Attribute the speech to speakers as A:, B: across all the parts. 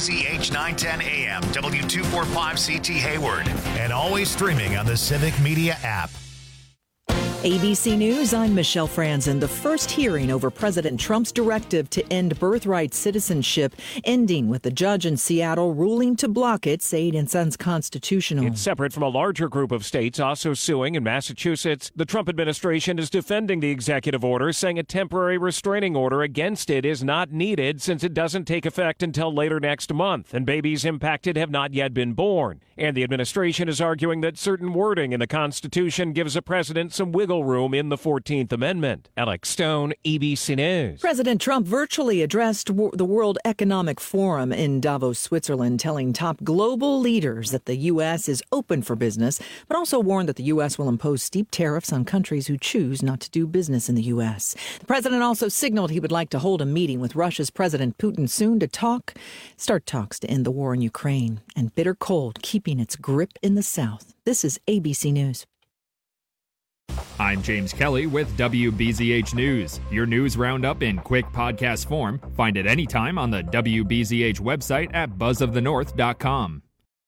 A: WBZH 910 AM, W245CT Hayward, and always streaming on the Civic Media app.
B: ABC News, I'm Michelle Franzen. The first hearing over President Trump's directive to end birthright citizenship ending with the judge in Seattle ruling to block it, saying it's unconstitutional.
C: It's separate from a larger group of states also suing in Massachusetts. The Trump administration is defending the executive order, saying a temporary restraining order against it is not needed since it doesn't take effect until later next month, and babies impacted have not yet been born. And the administration is arguing that certain wording in the Constitution gives the president some wiggle room in the 14th Amendment. Alex Stone, ABC News.
B: President Trump virtually addressed the World Economic Forum in Davos, Switzerland, telling top global leaders that the U.S. is open for business, but also warned that the U.S. will impose steep tariffs on countries who choose not to do business in the U.S. The president also signaled he would like to hold a meeting with Russia's President Putin soon to start talks to end the war in Ukraine, and bitter cold keeping its grip in the South. This is ABC News.
D: I'm James Kelly with WBZH News. Your news roundup in quick podcast form. Find it anytime on the WBZH website at buzzofthenorth.com.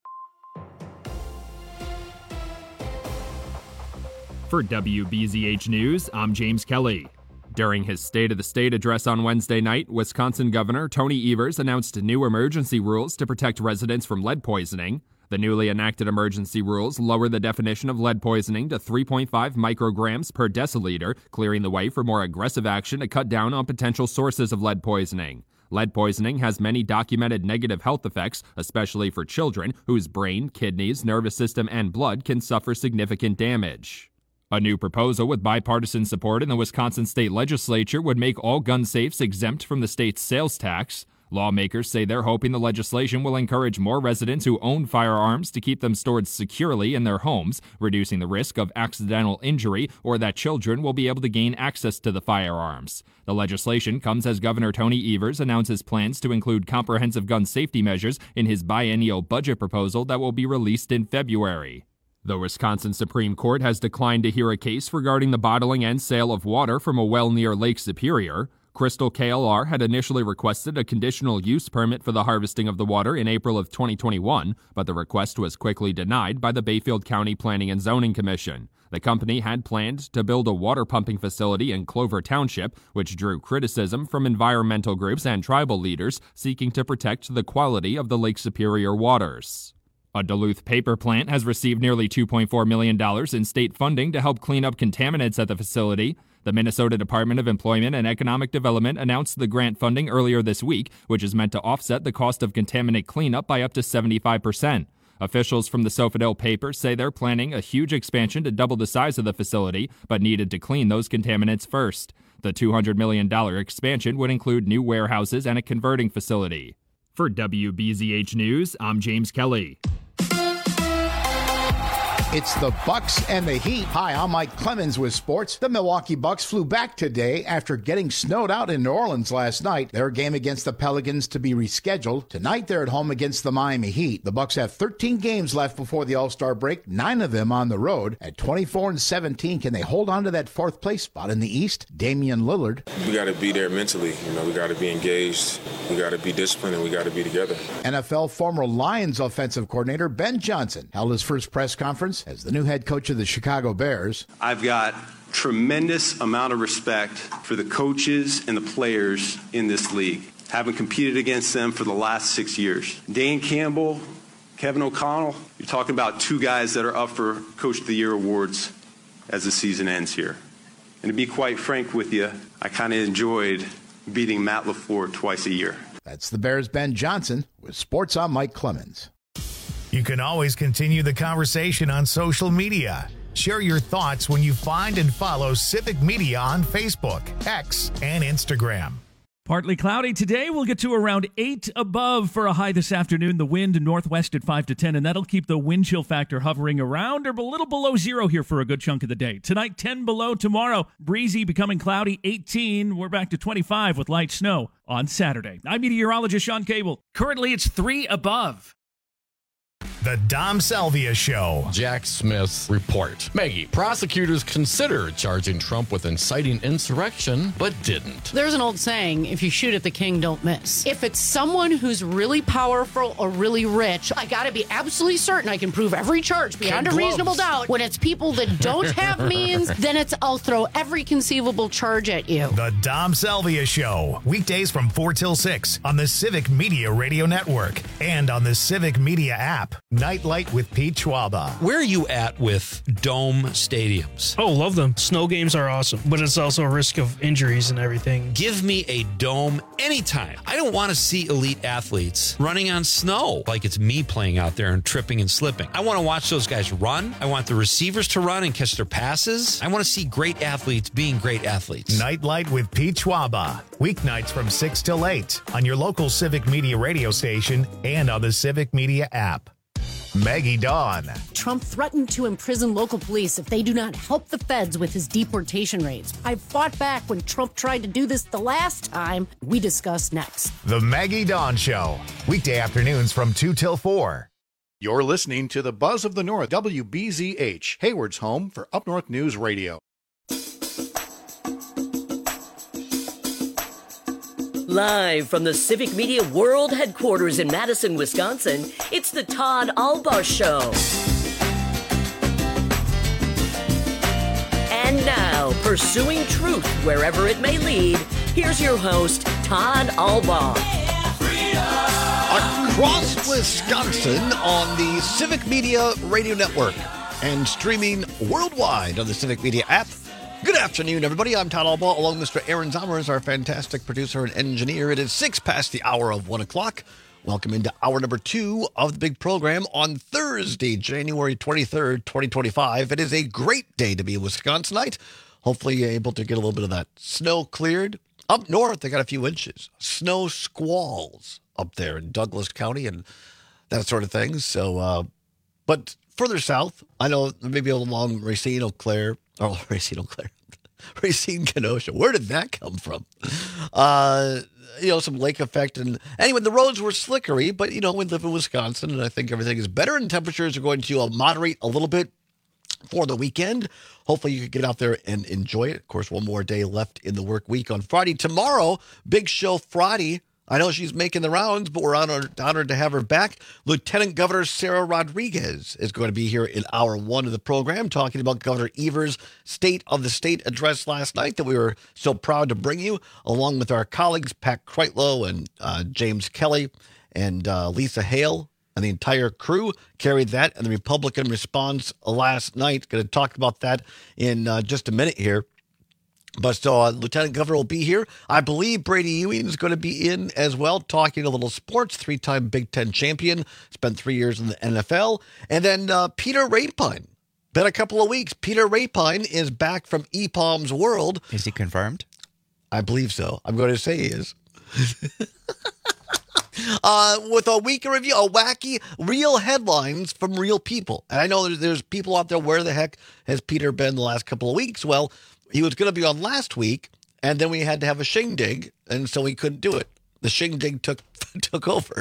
D: For WBZH News, I'm James Kelly. During his State of the State address on Wednesday night, Wisconsin Governor Tony Evers announced new emergency rules to protect residents from lead poisoning. The newly enacted emergency rules lower the definition of lead poisoning to 3.5 micrograms per deciliter, clearing the way for more aggressive action to cut down on potential sources of lead poisoning. Lead poisoning has many documented negative health effects, especially for children whose brain, kidneys, nervous system, and blood can suffer significant damage. A new proposal with bipartisan support in the Wisconsin state legislature would make all gun safes exempt from the state's sales tax. Lawmakers say they're hoping the legislation will encourage more residents who own firearms to keep them stored securely in their homes, reducing the risk of accidental injury or that children will be able to gain access to the firearms. The legislation comes as Governor Tony Evers announces plans to include comprehensive gun safety measures in his biennial budget proposal that will be released in February. The Wisconsin Supreme Court has declined to hear a case regarding the bottling and sale of water from a well near Lake Superior. Crystal KLR had initially requested a conditional use permit for the harvesting of the water in April of 2021, but the request was quickly denied by the Bayfield County Planning and Zoning Commission. The company had planned to build a water pumping facility in Clover Township, which drew criticism from environmental groups and tribal leaders seeking to protect the quality of the Lake Superior waters. A Duluth paper plant has received nearly $2.4 million in state funding to help clean up contaminants at the facility. The Minnesota Department of Employment and Economic Development announced the grant funding earlier this week, which is meant to offset the cost of contaminant cleanup by up to 75%. Officials from the Sofadale paper say they're planning a huge expansion to double the size of the facility, but needed to clean those contaminants first. The $200 million expansion would include new warehouses and a converting facility. For WBZH News, I'm James Kelly.
E: It's the Bucks and the Heat. Hi, I'm Mike Clemens with sports. The Milwaukee Bucks flew back today after getting snowed out in New Orleans last night. Their game against the Pelicans to be rescheduled. Tonight they're at home against the Miami Heat. The Bucks have 13 games left before the All-Star break, 9 of them on the road. At 24-17, can they hold on to that fourth place spot in the East? Damian Lillard.
F: We got to be there mentally. We got to be engaged. We got to be disciplined, and we got to be together.
E: NFL former Lions offensive coordinator Ben Johnson held his first press conference as the new head coach of the Chicago Bears.
G: I've got tremendous amount of respect for the coaches and the players in this league. Having competed against them for the last 6 years. Dan Campbell, Kevin O'Connell, you're talking about two guys that are up for Coach of the Year awards as the season ends here. And to be quite frank with you, I kind of enjoyed beating Matt LaFleur twice a year.
E: That's the Bears' Ben Johnson. With sports, I'm Mike Clemens.
A: You can always continue the conversation on social media. Share your thoughts when you find and follow Civic Media on Facebook, X, and Instagram.
H: Partly cloudy today. We'll get to around 8 above for a high this afternoon. The wind northwest at 5 to 10, and that'll keep the wind chill factor hovering around or a little below 0 here for a good chunk of the day. Tonight, 10 below. Tomorrow, breezy, becoming cloudy, 18. We're back to 25 with light snow on Saturday. I'm meteorologist Sean Cable.
I: Currently, it's 3 above.
A: The Dom Salvia Show.
I: Jack Smith's report. Maggie, prosecutors considered charging Trump with inciting insurrection, but didn't.
J: There's an old saying, if you shoot at the king, don't miss. If it's someone who's really powerful or really rich, I gotta be absolutely certain I can prove every charge beyond a reasonable doubt. When it's people that don't have means, then it's I'll throw every conceivable charge at you.
A: The Dom Salvia Show. Weekdays from 4 till 6 on the Civic Media Radio Network and on the Civic Media app. Nightlight with Pete Schwaba.
K: Where are you at with dome stadiums?
L: Oh, love them. Snow games are awesome, but it's also a risk of injuries and everything.
K: Give me a dome anytime. I don't want to see elite athletes running on snow like it's me playing out there and tripping and slipping. I want to watch those guys run. I want the receivers to run and catch their passes. I want to see great athletes being great athletes.
A: Nightlight with Pete Schwaba. Weeknights from 6 till 8 on your local Civic Media radio station and on the Civic Media app. Maggie Dawn.
J: Trump threatened to imprison local police if they do not help the feds with his deportation raids. I fought back when Trump tried to do this the last time. We discuss next.
A: The Maggie Dawn Show. Weekday afternoons from 2 till 4.
E: You're listening to the Buzz of the North, WBZH, Hayward's home for Up North News Radio.
M: Live from the Civic Media World Headquarters in Madison, Wisconsin, it's the Todd Albaugh Show. And now, pursuing truth wherever it may lead, here's your host, Todd Albaugh.
N: Across Wisconsin on the Civic Media Radio Network and streaming worldwide on the Civic Media app. Good afternoon, everybody. I'm Todd Albaugh, along with Mr. Aaron Zommers, our fantastic producer and engineer. It is 6 past the hour of 1 o'clock. Welcome into hour number 2 of the big program on Thursday, January 23rd, 2025. It is a great day to be a Wisconsinite. Hopefully you're able to get a little bit of that snow cleared. Up north, they got a few inches. Snow squalls up there in Douglas County and that sort of thing. So, but further south, I know maybe along Racine, Eau Claire, Racine, Kenosha. Where did that come from? Some lake effect. And anyway, the roads were slickery, but, we live in Wisconsin, and I think everything is better, and temperatures are going to moderate a little bit for the weekend. Hopefully you can get out there and enjoy it. Of course, one more day left in the work week on Friday. Tomorrow, Big Show Friday. I know she's making the rounds, but we're honored to have her back. Lieutenant Governor Sarah Rodriguez is going to be here in hour 1 of the program, talking about Governor Evers' State of the State address last night that we were so proud to bring you, along with our colleagues Pat Kreitlow and James Kelly and Lisa Hale and the entire crew carried that, and the Republican response last night. Going to talk about that in just a minute here. But so Lieutenant Governor will be here. I believe Brady Ewing is going to be in as well, talking a little sports, 3-time Big Ten champion, spent 3 years in the NFL. And then Peter Rapine. Been a couple of weeks. Peter Rapine is back from EPOM's World.
O: Is he confirmed?
N: I believe so. I'm going to say he is. With a week in review, a wacky, real headlines from real people. And I know there's people out there, where the heck has Peter been the last couple of weeks? Well, he was going to be on last week, and then we had to have a shindig, and so he couldn't do it. The shindig took over.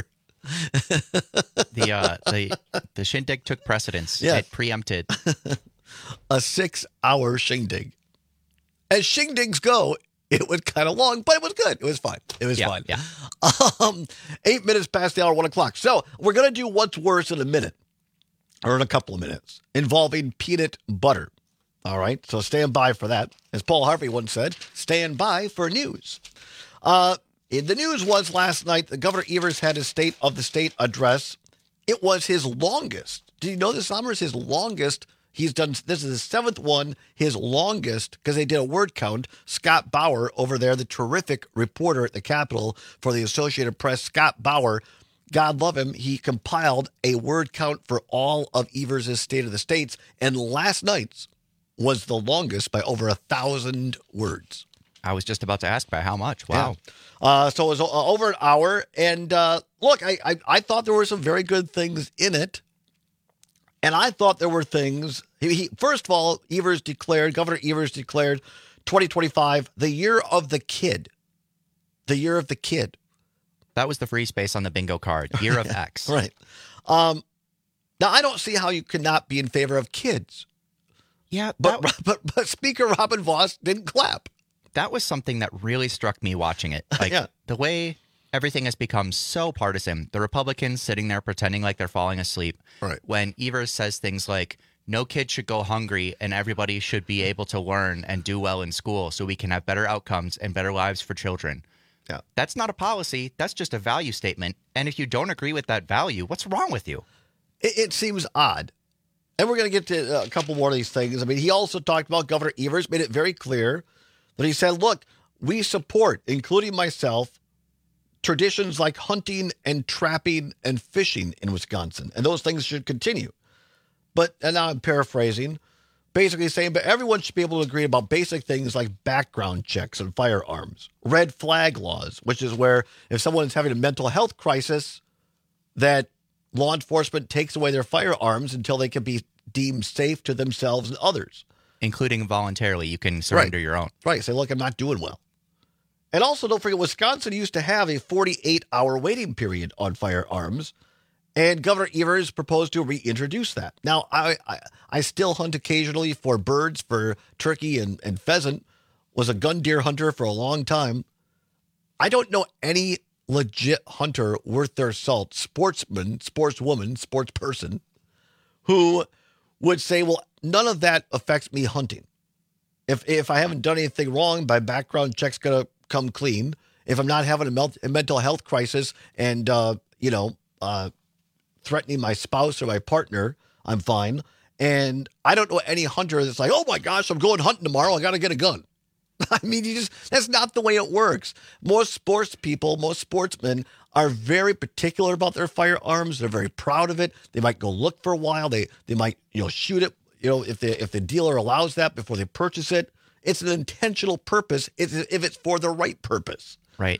O: The shindig took precedence.
N: Yeah.
O: It preempted.
N: A 6-hour shindig. As shindigs go, it was kind of long, but it was good. It was fine. It was fine.
O: Yeah.
N: 8 minutes past the hour, 1 o'clock. So we're going to do what's worse in a minute, or in a couple of minutes, involving peanut butter. All right, so stand by for that. As Paul Harvey once said, stand by for news. The news was last night that Governor Evers had his State of the State address. It was his longest. Did you know this, Summers? His longest. He's done, this is his 7th one, his longest, because they did a word count. Scott Bauer over there, the terrific reporter at the Capitol for the Associated Press, Scott Bauer, God love him, he compiled a word count for all of Evers' State of the States, and last night's was the longest by over 1,000 words.
O: I was just about to ask by how much. Wow.
N: Yeah. So it was over an hour. And look, I thought there were some very good things in it. And I thought there were things. First of all, Governor Evers declared 2025 the year of the kid. The year of the kid.
O: That was the free space on the bingo card. Year of X.
N: Right. Now, I don't see how you could not be in favor of kids.
O: Yeah,
N: but Speaker Robin Vos didn't clap.
O: That was something that really struck me watching it. Like the way everything has become so partisan. The Republicans sitting there pretending like they're falling asleep.
N: Right.
O: When Evers says things like, no kid should go hungry and everybody should be able to learn and do well in school so we can have better outcomes and better lives for children.
N: Yeah.
O: That's not a policy. That's just a value statement. And if you don't agree with that value, what's wrong with you?
N: It seems odd. And we're going to get to a couple more of these things. I mean, he also talked about Governor Evers, made it very clear that he said, look, we support, including myself, traditions like hunting and trapping and fishing in Wisconsin. And those things should continue. But, and now I'm paraphrasing, basically saying, but everyone should be able to agree about basic things like background checks and firearms, red flag laws, which is where if someone is having a mental health crisis, that law enforcement takes away their firearms until they can be deemed safe to themselves and others.
O: Including voluntarily, you can surrender your own.
N: Right. Say, look, I'm not doing well. And also, don't forget, Wisconsin used to have a 48-hour waiting period on firearms, and Governor Evers proposed to reintroduce that. Now, I still hunt occasionally for birds, for turkey and pheasant, was a gun deer hunter for a long time. I don't know any legit hunter worth their salt, sportsman, sportswoman, sportsperson, who would say, well, none of that affects me hunting. If I haven't done anything wrong, my background check's going to come clean. If I'm not having a mental health crisis and, threatening my spouse or my partner, I'm fine. And I don't know any hunter that's like, oh my gosh, I'm going hunting tomorrow. I got to get a gun. I mean, that's not the way it works. Most sports people, most sportsmen are very particular about their firearms. They're very proud of it. They might go look for a while. They might, shoot it, if the dealer allows that before they purchase it. It's an intentional purpose if it's for the right purpose.
O: Right.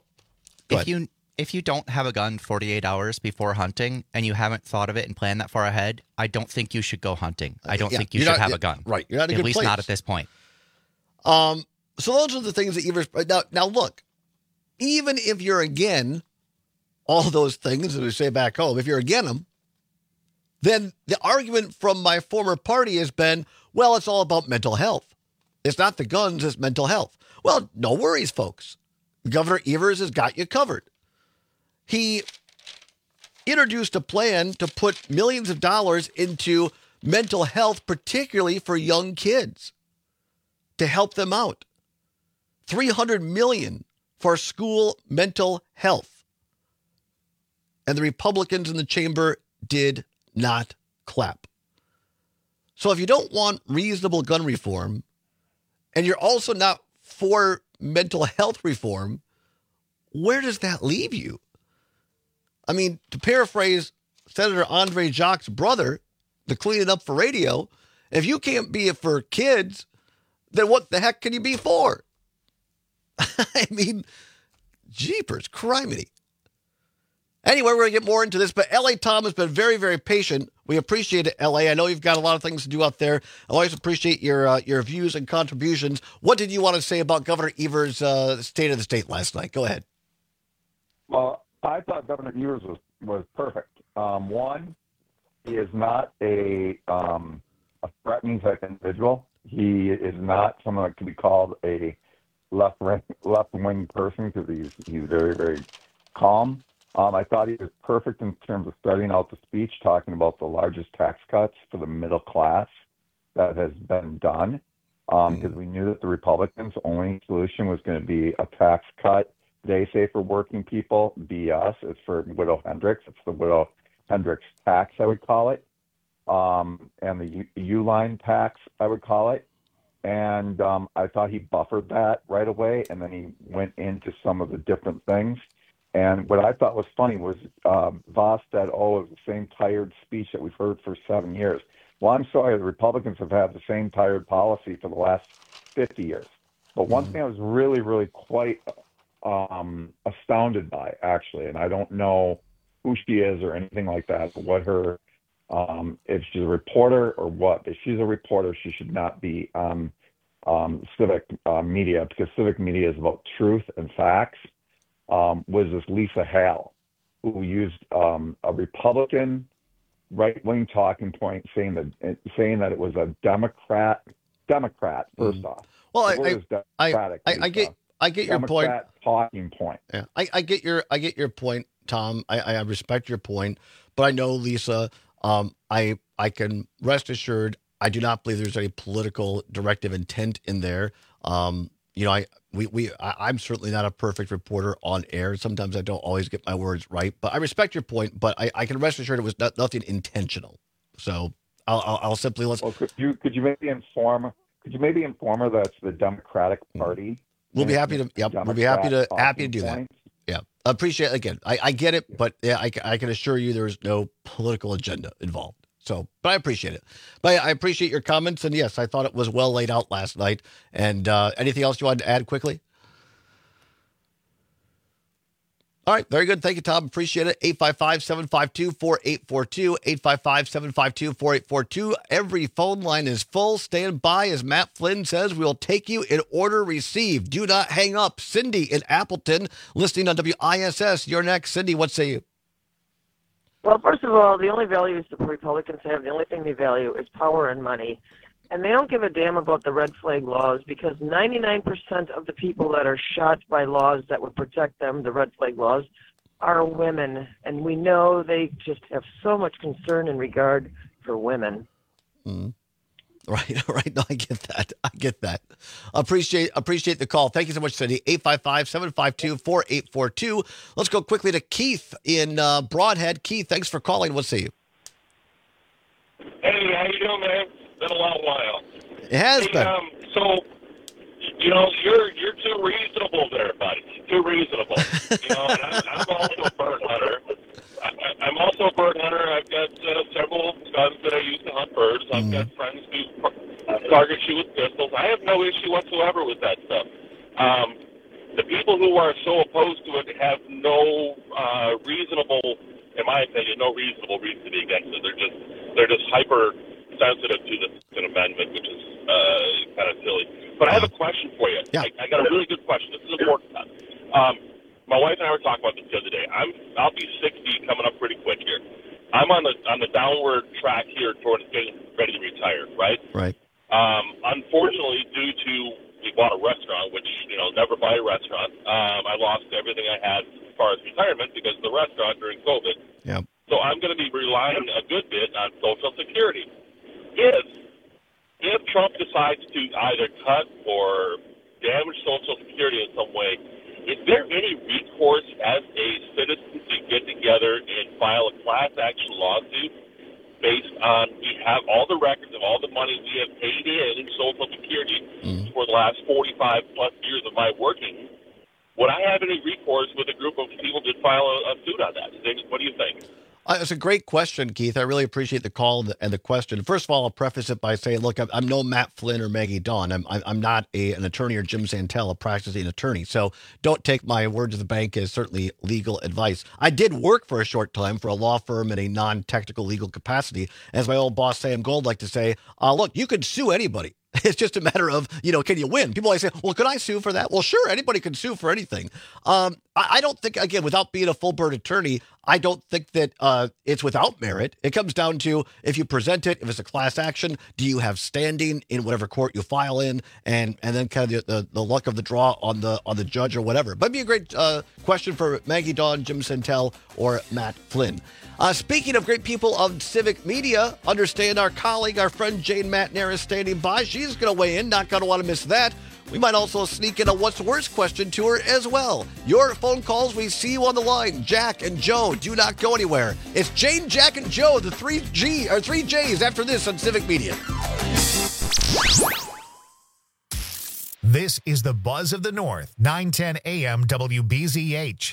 O: If you don't have a gun 48 hours before hunting and you haven't thought of it and planned that far ahead, I don't think you should go hunting. I don't think you should have a gun.
N: Right. You're not in a good place.
O: At least not at this point.
N: So those are the things that Evers... Now look, even if you're again all those things that we say back home, if you're against them, then the argument from my former party has been, well, it's all about mental health. It's not the guns, it's mental health. Well, no worries, folks. Governor Evers has got you covered. He introduced a plan to put millions of dollars into mental health, particularly for young kids, to help them out. $300 million for school mental health. And the Republicans in the chamber did not clap. So if you don't want reasonable gun reform, and you're also not for mental health reform, where does that leave you? I mean, to paraphrase Senator Andre Jacques' brother, the Clean It Up for Radio, if you can't be it for kids, then what the heck can you be for? I mean, jeepers, criminy. Anyway, we're going to get more into this, but L.A. Tom has been very, very patient. We appreciate it, L.A. I know you've got a lot of things to do out there. I always appreciate your views and contributions. What did you want to say about Governor Evers' State of the State last night? Go ahead.
P: Well, I thought Governor Evers was perfect. One, he is not a threatening type individual. He is not someone that can be called a left-wing person because he's very, very calm. I thought he was perfect in terms of starting out the speech, talking about the largest tax cuts for the middle class that has been done, because we knew that the Republicans' only solution was going to be a tax cut. They say for working people, BS. It's for Widow Hendricks. It's the Widow Hendricks tax, I would call it, and the U-line tax, I would call it. And I thought he buffered that right away, and then he went into some of the different things. And what I thought was funny was Vos said, oh, it was the same tired speech that we've heard for 7 years. Well, I'm sorry, the Republicans have had the same tired policy for the last 50 years. But one thing I was really, really quite astounded by, actually, and I don't know who she is or anything like that, but what her, if she's a reporter or what. If she's a reporter, she should not be on civic media, because civic media is about truth and facts. Was this Lisa Hale, who used a Republican right-wing talking point saying that it was a Democrat first off.
N: Well, I get your point.
P: Democrat talking point.
N: Yeah, I get your point, Tom. I respect your point, but I know, Lisa, I can rest assured I do not believe there's any political directive intent in there. I'm certainly not a perfect reporter on air. Sometimes I don't always get my words right, but I respect your point. But I can rest assured it was nothing intentional. So I'll simply listen.
P: Well, could you maybe inform her that it's the Democratic Party?
N: We'll be happy to. Yep, we'll be happy to do that. Yeah, appreciate it. Again, I get it, but yeah, I can assure you there is no political agenda involved. So, but I appreciate it. But I appreciate your comments, and yes, I thought it was well laid out last night. And anything else you wanted to add quickly? All right, very good. Thank you, Tom. Appreciate it. 855-752-4842, 855-752-4842. Every phone line is full. Stand by, as Matt Flynn says. We'll take you in order received. Do not hang up. Cindy in Appleton, listening on WISS. You're next. Cindy, what say you?
Q: Well, first of all, the only values the Republicans have, the only thing they value is power and money. And they don't give a damn about the red flag laws because 99% of the people that are shot by laws that would protect them, the red flag laws, are women. And we know they just have so much concern in regard for women.
N: Mm. Right. No, I get that. Appreciate the call. Thank you so much, Cindy. 855-752-4842. Let's go quickly to Keith in Broadhead. Keith, thanks for calling. We'll see you.
R: Hey, how you doing, man? Been a long while.
N: It has been.
R: So, you're too reasonable there, buddy. Too reasonable. And I'm also a bird hunter. I'm also a bird hunter. I've got several guns that I use to hunt birds. I've got friends who target shoot with pistols. I have no issue whatsoever with that stuff. The people who are so opposed to it have no reasonable, in my opinion, no reasonable reason to be against it. They're just hyper sensitive to the Second Amendment, which is kind of silly. But I have a question for you.
N: Yeah.
R: I got a really good question. This is important. My wife and I were talking about this the other day. I'll be 60 coming up pretty quick here. I'm on the downward track here towards getting ready to retire, right?
N: Right.
R: Unfortunately, due to we bought a restaurant, which never buy a restaurant. I lost everything I had as far as retirement because of the restaurant during COVID.
N: Yeah.
R: So I'm going to be relying a good bit on Social Security. If Trump decides to either cut or damage Social Security in some way, is there any recourse as a citizen to get together and file a class action lawsuit based on we have all the records of all the money we have paid in Social Security for the last 45 plus years of my working? Would I have any recourse with a group of people to file a suit on that? What do you think?
N: It's a great question, Keith. I really appreciate the call and the question. First of all, I'll preface it by saying, look, I'm no Matt Flynn or Maggie Dawn. I'm not an attorney or Jim Santel, a practicing attorney. So don't take my word to the bank as certainly legal advice. I did work for a short time for a law firm in a non-technical legal capacity. As my old boss, Sam Gold, liked to say, look, you could sue anybody. It's just a matter of, can you win? People always say, well, could I sue for that? Well, sure, anybody can sue for anything. I don't think, again, without being a full-bird attorney, I don't think that it's without merit. It comes down to if you present it, if it's a class action, do you have standing in whatever court you file in, and then kind of the luck of the draw on the judge or whatever. But it'd be a great question for Maggie Dawn, Jim Santel, or Matt Flynn. Speaking of great people of Civic Media, understand our colleague, our friend Jane Matner is standing by. She's going to weigh in. Not going to want to miss that. We might also sneak in a what's worse question to her as well. Your phone calls, we see you on the line. Jack and Joe, do not go anywhere. It's Jane, Jack, and Joe, the three J's after this on Civic Media.
A: This is the Buzz of the North, 910 AM WBZH.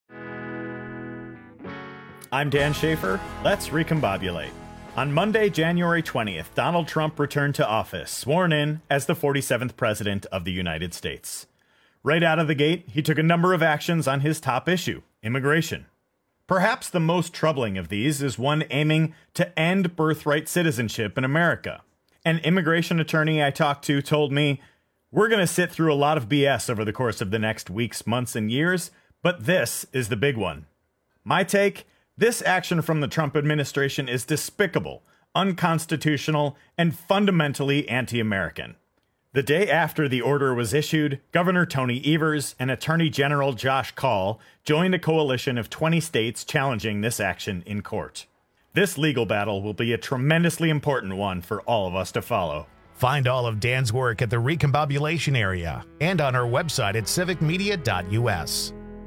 S: I'm Dan Schaefer. Let's recombobulate. On Monday, January 20th, Donald Trump returned to office, sworn in as the 47th President of the United States. Right out of the gate, he took a number of actions on his top issue, immigration. Perhaps the most troubling of these is one aiming to end birthright citizenship in America. An immigration attorney I talked to told me, "We're going to sit through a lot of BS over the course of the next weeks, months, and years, but this is the big one." My take? This action from the Trump administration is despicable, unconstitutional, and fundamentally anti-American. The day after the order was issued, Governor Tony Evers and Attorney General Josh Kaul joined a coalition of 20 states challenging this action in court. This legal battle will be a tremendously important one for all of us to follow.
A: Find all of Dan's work at the Recombobulation area and on our website at civicmedia.us.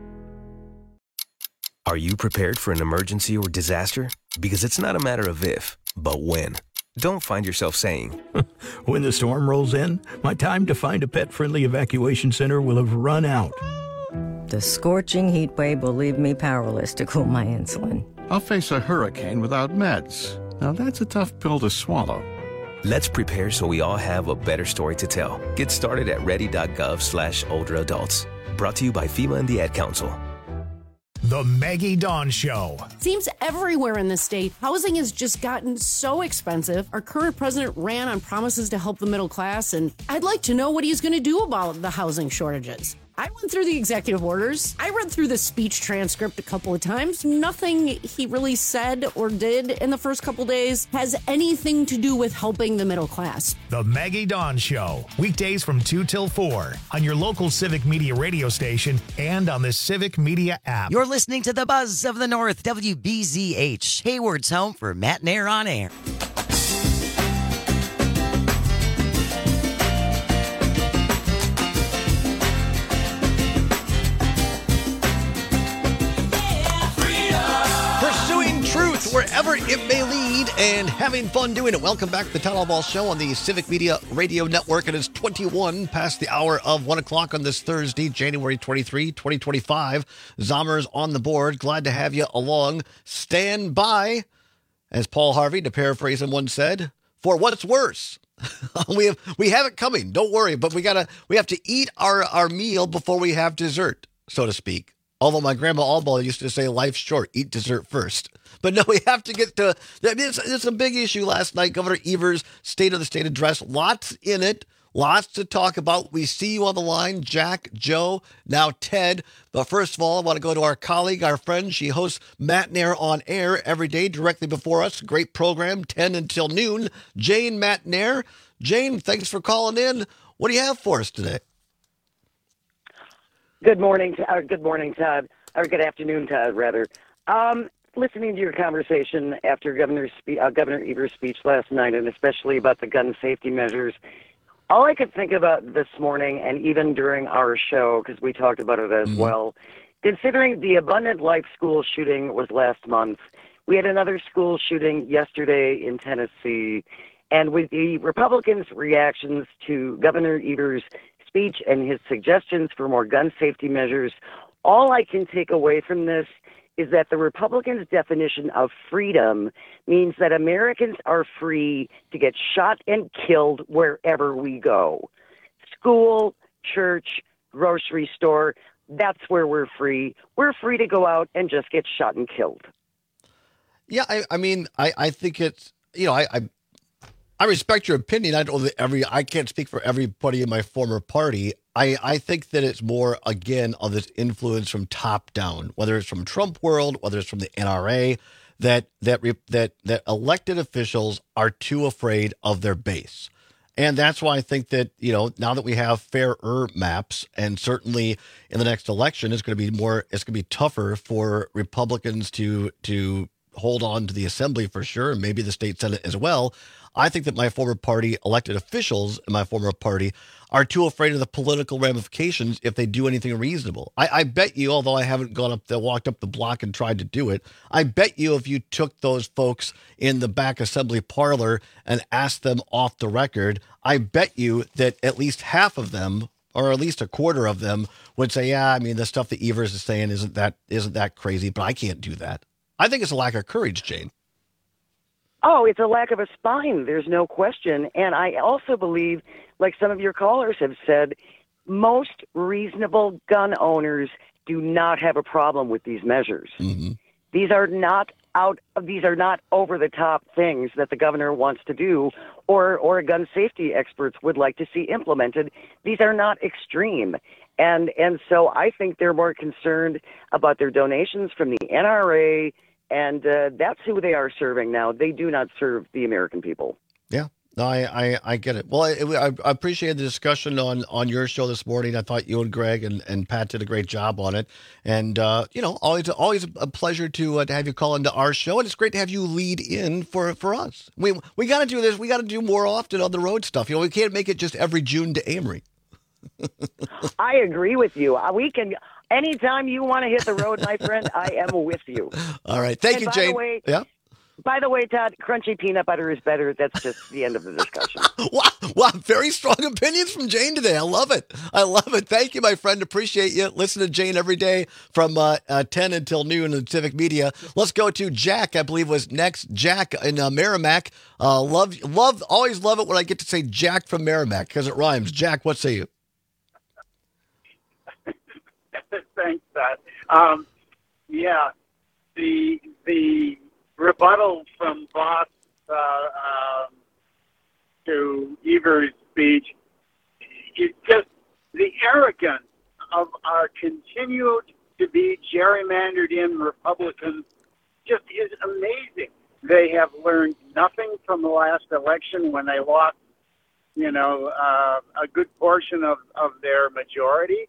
T: Are you prepared for an emergency or disaster? Because it's not a matter of if, but when. Don't find yourself saying,
U: when the storm rolls in, my time to find a pet-friendly evacuation center will have run out.
V: The scorching heat wave will leave me powerless to cool my insulin.
W: I'll face a hurricane without meds. Now that's a tough pill to swallow.
T: Let's prepare so we all have a better story to tell. Get started at ready.gov/older adults. Brought to you by FEMA and the Ad Council.
A: The Maggie Dawn Show.
J: Seems everywhere in the state, housing has just gotten so expensive. Our current president ran on promises to help the middle class, and I'd like to know what he's going to do about the housing shortages. I went through the executive orders. I read through the speech transcript a couple of times. Nothing he really said or did in the first couple days has anything to do with helping the middle class.
A: The Maggie Dawn Show. Weekdays from 2 till 4 on your local Civic Media radio station and on the Civic Media app.
X: You're listening to the Buzz of the North, WBZH, Hayward's home for Matt Nair on Air.
N: Wherever it may lead and having fun doing it. Welcome back to the Town Hall Ball Show on the Civic Media Radio Network. It is 21 past the hour of 1 o'clock on this Thursday, January 23, 2025. Zommers on the board. Glad to have you along. Stand by, as Paul Harvey, to paraphrase him, once said, for what's worse. we have it coming. Don't worry, but we have to eat our meal before we have dessert, so to speak. Although my grandma Allball used to say, life's short, eat dessert first. But no, we have to get to, it's a big issue last night. Governor Evers' State of the State address, lots in it, lots to talk about. We see you on the line, Jack, Joe, now Ted. But first of all, I want to go to our colleague, our friend. She hosts Matt Nair on Air every day directly before us. Great program, 10 until noon. Jane Matt Nair. Jane, thanks for calling in. What do you have for us today?
Y: Good morning, Todd. Or good afternoon, Todd, rather. Listening to your conversation after Governor Evers' speech last night, and especially about the gun safety measures, all I could think about this morning, and even during our show, because we talked about it as well, considering the Abundant Life school shooting was last month, we had another school shooting yesterday in Tennessee, and with the Republicans' reactions to Governor Evers' speech and his suggestions for more gun safety measures, all I can take away from this is that the Republicans' definition of freedom means that Americans are free to get shot and killed wherever we go. School, church, grocery store, that's where we're free. We're free to go out and just get shot and killed.
N: Yeah, I think it's, I respect your opinion. I can't speak for everybody in my former party. I think that it's more, again, of this influence from top down, whether it's from Trump world, whether it's from the NRA, that elected officials are too afraid of their base. And that's why I think that, now that we have fairer maps, and certainly in the next election, it's going to be tougher for Republicans to hold on to the assembly for sure, and maybe the state Senate as well. I think that my former party elected officials in my former party are too afraid of the political ramifications if they do anything reasonable. I bet you, although I haven't walked up the block and tried to do it, I bet you if you took those folks in the back assembly parlor and asked them off the record, I bet you that at least half of them, or at least a quarter of them, would say, yeah, the stuff that Evers is saying isn't that crazy, but I can't do that. I think it's a lack of courage, Jane.
Y: Oh, it's a lack of a spine. There's no question. And I also believe, like some of your callers have said, most reasonable gun owners do not have a problem with these measures. Mm-hmm. These are not over the top things that the governor wants to do or gun safety experts would like to see implemented. These are not extreme. And so I think they're more concerned about their donations from the NRA, And that's who they are serving now. They do not serve the American people.
N: Yeah. No, I get it. Well, I appreciate the discussion on your show this morning. I thought you and Greg and Pat did a great job on it. And, always a pleasure to have you call into our show. And it's great to have you lead in for us. We got to do this. We got to do more often on the road stuff. We can't make it just every June to Amory.
Y: I agree with you. We can, anytime you want to hit the road, my friend, I am with you.
N: All right. Thank you, Jane.
Y: By the way, Todd, crunchy peanut butter is better. That's just the end of the discussion.
N: Wow, very strong opinions from Jane today. I love it. Thank you, my friend. Appreciate you. Listen to Jane every day from 10 until noon in Civic Media. Let's go to Jack, I believe was next. Jack in Merrimack. Always love it when I get to say Jack from Merrimack because it rhymes. Jack, what say you?
B: Thanks, Todd. The rebuttal from Voss to Evers' speech is just the arrogance of our continued to be gerrymandered in Republicans just is amazing. They have learned nothing from the last election when they lost, a good portion of their majority.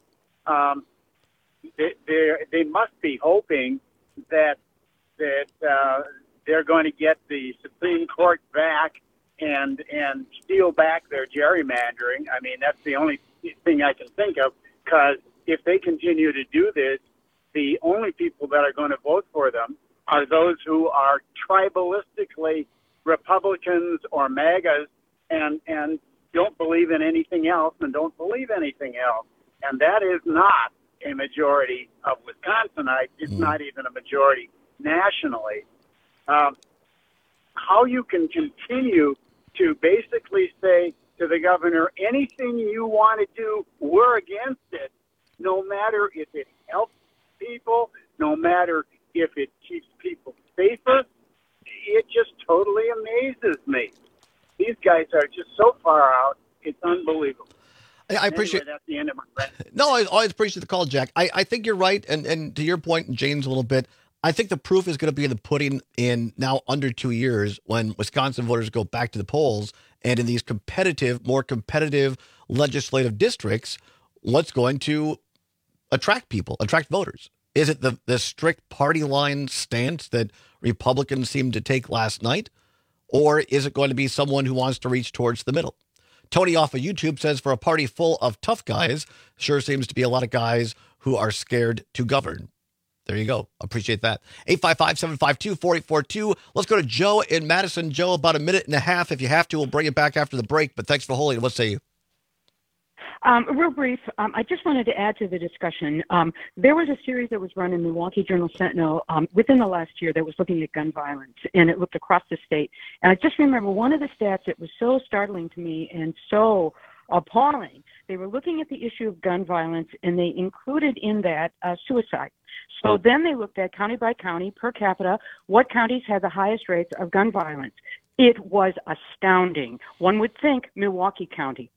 B: They must be hoping that they're going to get the Supreme Court back and steal back their gerrymandering. I mean, that's the only thing I can think of, because if they continue to do this, the only people that are going to vote for them are those who are tribalistically Republicans or MAGAs and don't believe in anything else and don't believe anything else. And that is not a majority of Wisconsinites. It's not even a majority nationally. How you can continue to basically say to the governor, anything you want to do, we're against it, no matter if it helps people, no matter if it keeps people safer, it just totally amazes me. These guys are just so far out, it's unbelievable.
N: I appreciate
B: Anyway, that's the end of my rant.
N: No, I always appreciate the call, Jack. I think you're right, and to your point, and James a little bit, I think the proof is going to be in the pudding in now under 2 years when Wisconsin voters go back to the polls, and in these more competitive legislative districts, what's going to attract voters? Is it the strict party line stance that Republicans seemed to take last night, or is it going to be someone who wants to reach towards the middle? Tony off of YouTube says, for a party full of tough guys, sure seems to be a lot of guys who are scared to govern. There you go. Appreciate that. 855-752-4842. Let's go to Joe in Madison. Joe, about a minute and a half. If you have to, we'll bring it back after the break. But thanks for holding. What say you?
C: Real brief, I just wanted to add to the discussion. There was a series that was run in Milwaukee Journal-Sentinel within the last year that was looking at gun violence, and it looked across the state. And I just remember one of the stats that was so startling to me and so appalling. They were looking at the issue of gun violence, and they included in that suicide. So then they looked at county by county, per capita, what counties had the highest rates of gun violence. It was astounding. One would think Milwaukee County.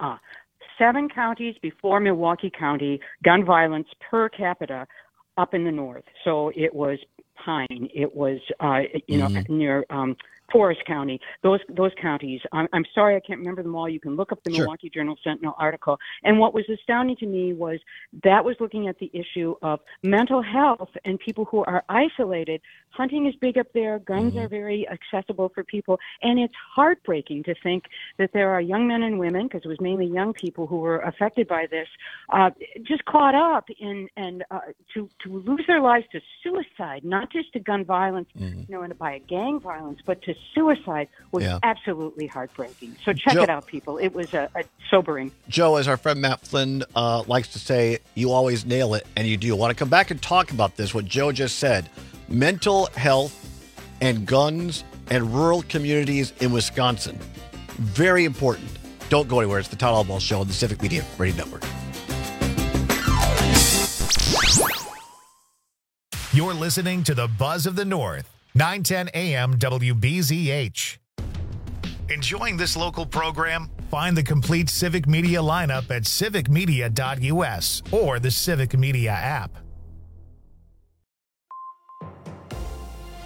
C: 7 counties before Milwaukee County, gun violence per capita up in the north. So it was Pine. It was, near Forest County, those counties. I'm sorry I can't remember them all. You can look up the Milwaukee Journal-Sentinel article. And what was astounding to me was that was looking at the issue of mental health and people who are isolated. Hunting is big up there. Guns are very accessible for people. And it's heartbreaking to think that there are young men and women, because it was mainly young people who were affected by this, just caught up in to lose their lives to suicide, not just to gun violence, and by a gang violence, but to suicide was absolutely heartbreaking. So check it out, people. It was a sobering.
N: Joe, as our friend Matt Flynn likes to say, you always nail it, and you do. I want to come back and talk about this, what Joe just said. Mental health and guns and rural communities in Wisconsin. Very important. Don't go anywhere. It's the Todd Albaugh Show on the Civic Media Radio Network.
A: You're listening to the Buzz of the North. 910 AM WBZH. Enjoying this local program? Find the complete Civic Media lineup at civicmedia.us or the Civic Media app.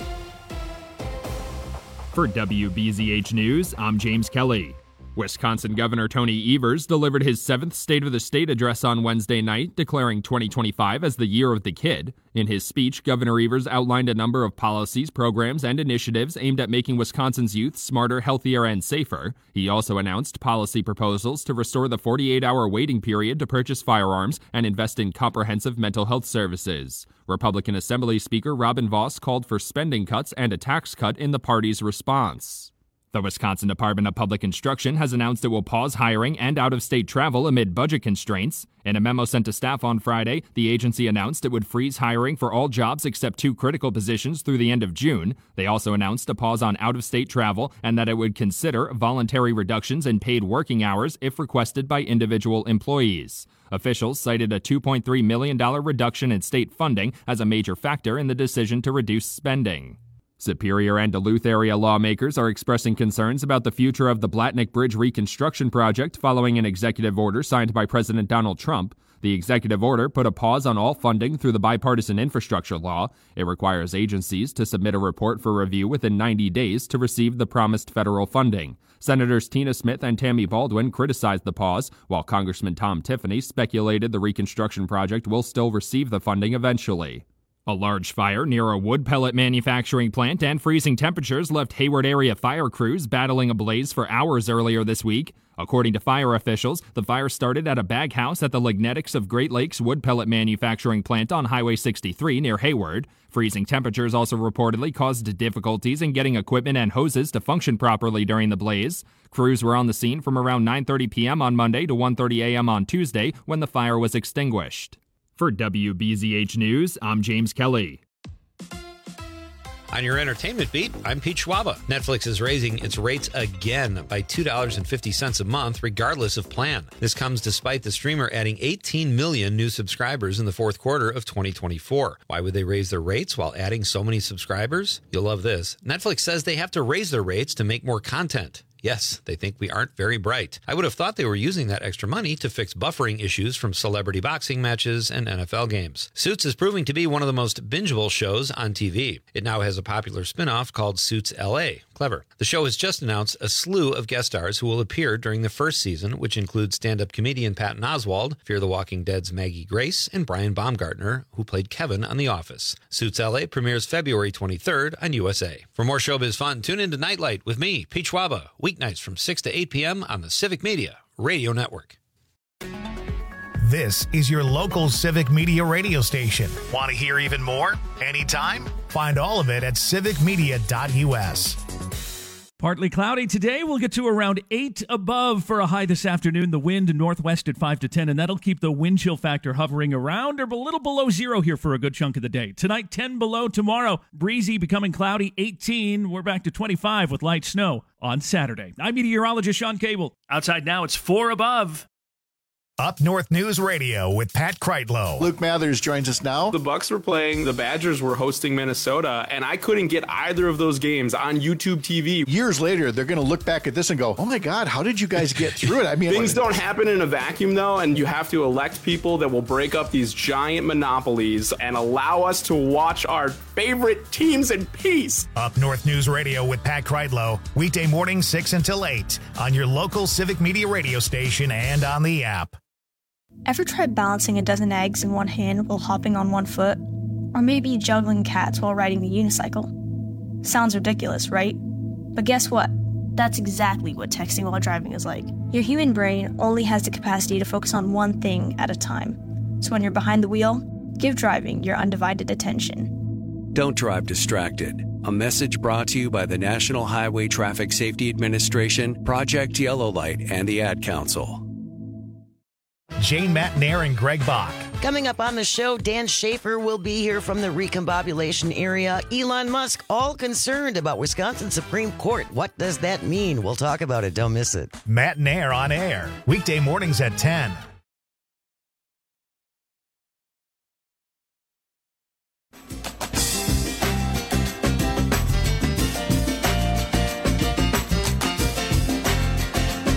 D: For WBZH News, I'm James Kelly. Wisconsin Governor Tony Evers delivered his 7th State of the State address on Wednesday night, declaring 2025 as the year of the kid. In his speech, Governor Evers outlined a number of policies, programs, and initiatives aimed at making Wisconsin's youth smarter, healthier, and safer. He also announced policy proposals to restore the 48-hour waiting period to purchase firearms and invest in comprehensive mental health services. Republican Assembly Speaker Robin Vos called for spending cuts and a tax cut in the party's response. The Wisconsin Department of Public Instruction has announced it will pause hiring and out-of-state travel amid budget constraints. In a memo sent to staff on Friday, the agency announced it would freeze hiring for all jobs except 2 critical positions through the end of June. They also announced a pause on out-of-state travel and that it would consider voluntary reductions in paid working hours if requested by individual employees. Officials cited a $2.3 million reduction in state funding as a major factor in the decision to reduce spending. Superior and Duluth area lawmakers are expressing concerns about the future of the Blatnick Bridge reconstruction project following an executive order signed by President Donald Trump. The executive order put a pause on all funding through the bipartisan infrastructure law. It requires agencies to submit a report for review within 90 days to receive the promised federal funding. Senators Tina Smith and Tammy Baldwin criticized the pause, while Congressman Tom Tiffany speculated the reconstruction project will still receive the funding eventually. A large fire near a wood pellet manufacturing plant and freezing temperatures left Hayward area fire crews battling a blaze for hours earlier this week. According to fire officials, the fire started at a bag house at the Lignetics of Great Lakes wood pellet manufacturing plant on Highway 63 near Hayward. Freezing temperatures also reportedly caused difficulties in getting equipment and hoses to function properly during the blaze. Crews were on the scene from around 9:30 p.m. on Monday to 1:30 a.m. on Tuesday when the fire was extinguished. For WBZH News, I'm James Kelly.
K: On your entertainment beat, I'm Pete Schwaba. Netflix is raising its rates again by $2.50 a month, regardless of plan. This comes despite the streamer adding 18 million new subscribers in the fourth quarter of 2024. Why would they raise their rates while adding so many subscribers? You'll love this. Netflix says they have to raise their rates to make more content. Yes, they think we aren't very bright. I would have thought they were using that extra money to fix buffering issues from celebrity boxing matches and NFL games. Suits is proving to be one of the most bingeable shows on TV. It now has a popular spin-off called Suits LA. Clever. The show has just announced a slew of guest stars who will appear during the first season, which includes stand-up comedian Patton Oswalt, Fear the Walking Dead's Maggie Grace, and Brian Baumgartner, who played Kevin on The Office. Suits LA premieres February 23rd on USA. For more showbiz fun, tune into Nightlight with me, Pete Schwaba, weeknights from 6 to 8 p.m. on the Civic Media Radio Network.
A: This is your local Civic Media radio station. Want to hear even more? Anytime? Find all of it at civicmedia.us.
F: Partly cloudy today. We'll get to around 8 above for a high this afternoon. The wind northwest at 5 to 10, and that'll keep the wind chill factor hovering around or a little below 0 here for a good chunk of the day. Tonight, 10 below. Tomorrow, breezy, becoming cloudy, 18. We're back to 25 with light snow on Saturday. I'm meteorologist Sean Cable. Outside now, it's 4 above.
A: Up North News Radio with Pat Kreitlow.
G: Luke Mathers joins us now.
H: The Bucks were playing, the Badgers were hosting Minnesota, and I couldn't get either of those games on YouTube TV.
G: Years later, they're going to look back at this and go, oh my God, how did you guys get through it? I mean,
H: things don't happen in a vacuum, though, and you have to elect people that will break up these giant monopolies and allow us to watch our favorite teams in peace.
A: Up North News Radio with Pat Kreitlow, weekday morning 6 until 8 on your local Civic Media radio station and on the app.
I: Ever tried balancing a dozen eggs in one hand while hopping on one foot? Or maybe juggling cats while riding the unicycle? Sounds ridiculous, right? But guess what? That's exactly what texting while driving is like. Your human brain only has the capacity to focus on one thing at a time. So when you're behind the wheel, give driving your undivided attention.
Z: Don't drive distracted. A message brought to you by the National Highway Traffic Safety Administration, Project Yellow Light, and the Ad Council.
A: Jane Matnair and Greg Bach.
X: Coming up on the show, Dan Schaefer will be here from the recombobulation area. Elon Musk, all concerned about Wisconsin Supreme Court. What does that mean? We'll talk about it. Don't miss it.
A: Matnair on air. Weekday mornings at 10.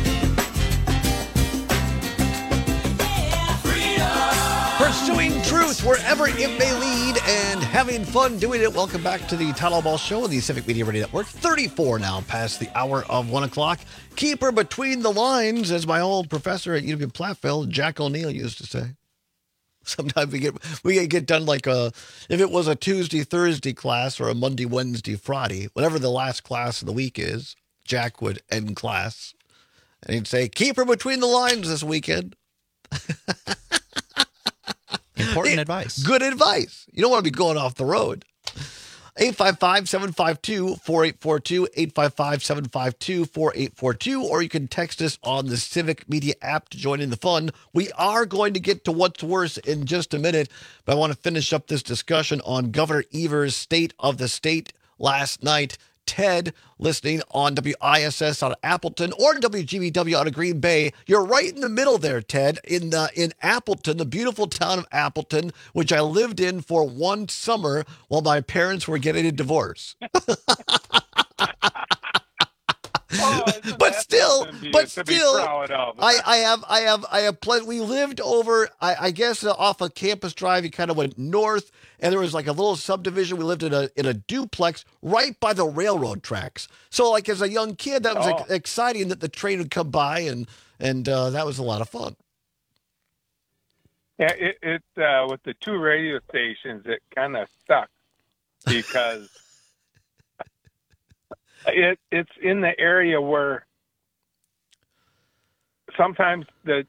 N: Pursuing truth truth wherever it may lead and having fun doing it. Welcome back to the Tyler Ball Show on the Civic Media Radio Network. 34 now past the hour of 1 o'clock. Keeper between the lines, as my old professor at UW Platteville, Jack O'Neill, used to say. Sometimes we get done like if it was a Tuesday, Thursday class or a Monday, Wednesday, Friday, whatever the last class of the week is, Jack would end class. And he'd say, keeper between the lines this weekend.
E: Important advice.
N: Good advice. You don't want to be going off the road. 855-752-4842, 855-752-4842, or you can text us on the Civic Media app to join in the fun. We are going to get to what's worse in just a minute, but I want to finish up this discussion on Governor Evers' State of the State last night. Ted, listening on WISS out of Appleton or WGBW out of Green Bay. You're right in the middle there, Ted, in Appleton, the beautiful town of Appleton, which I lived in for one summer while my parents were getting a divorce. But still, I have plenty. We lived over, I guess, off of Campus Drive. You kind of went north, and there was like a little subdivision. We lived in a duplex right by the railroad tracks. So, like as a young kid, that was exciting that the train would come by, and that was a lot of fun.
L: Yeah, it with the two radio stations, it kind of sucked because. It's in the area where sometimes the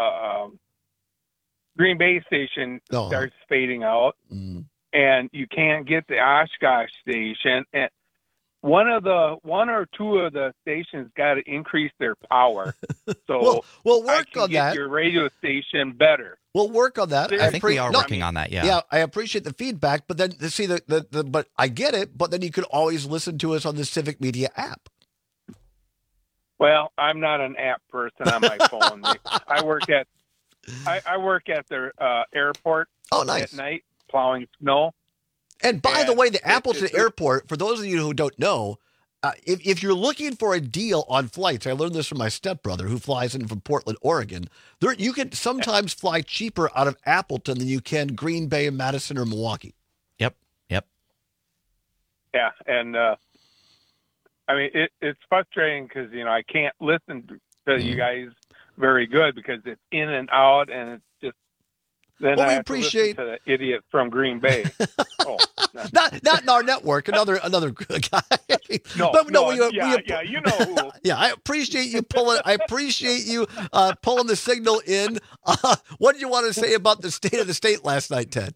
L: Green Bay station starts fading out, and you can't get the Oshkosh station. And one or two of the stations got to increase their power, so
N: we'll work on
L: get
N: that.
L: Your radio station better.
N: We'll work on that.
E: I think we are working on that. Yeah,
N: I appreciate the feedback, but then see but I get it. But then you could always listen to us on the Civic Media app.
L: Well, I'm not an app person on my phone. I work at the airport. At night plowing snow.
N: And by the way, the Appleton Airport, for those of you who don't know, if you're looking for a deal on flights, I learned this from my stepbrother who flies in from Portland, Oregon. You can sometimes fly cheaper out of Appleton than you can Green Bay, Madison, or Milwaukee.
E: Yep.
L: Yeah, and I mean it's frustrating because I can't listen to you guys very good because it's in and out, and it's just. Then I appreciate to the idiot from Green Bay.
N: Not in our network. Another guy.
L: You know who.
N: Yeah, I appreciate you pulling. I appreciate you pulling the signal in. What did you want to say about the state of the state last night, Ted?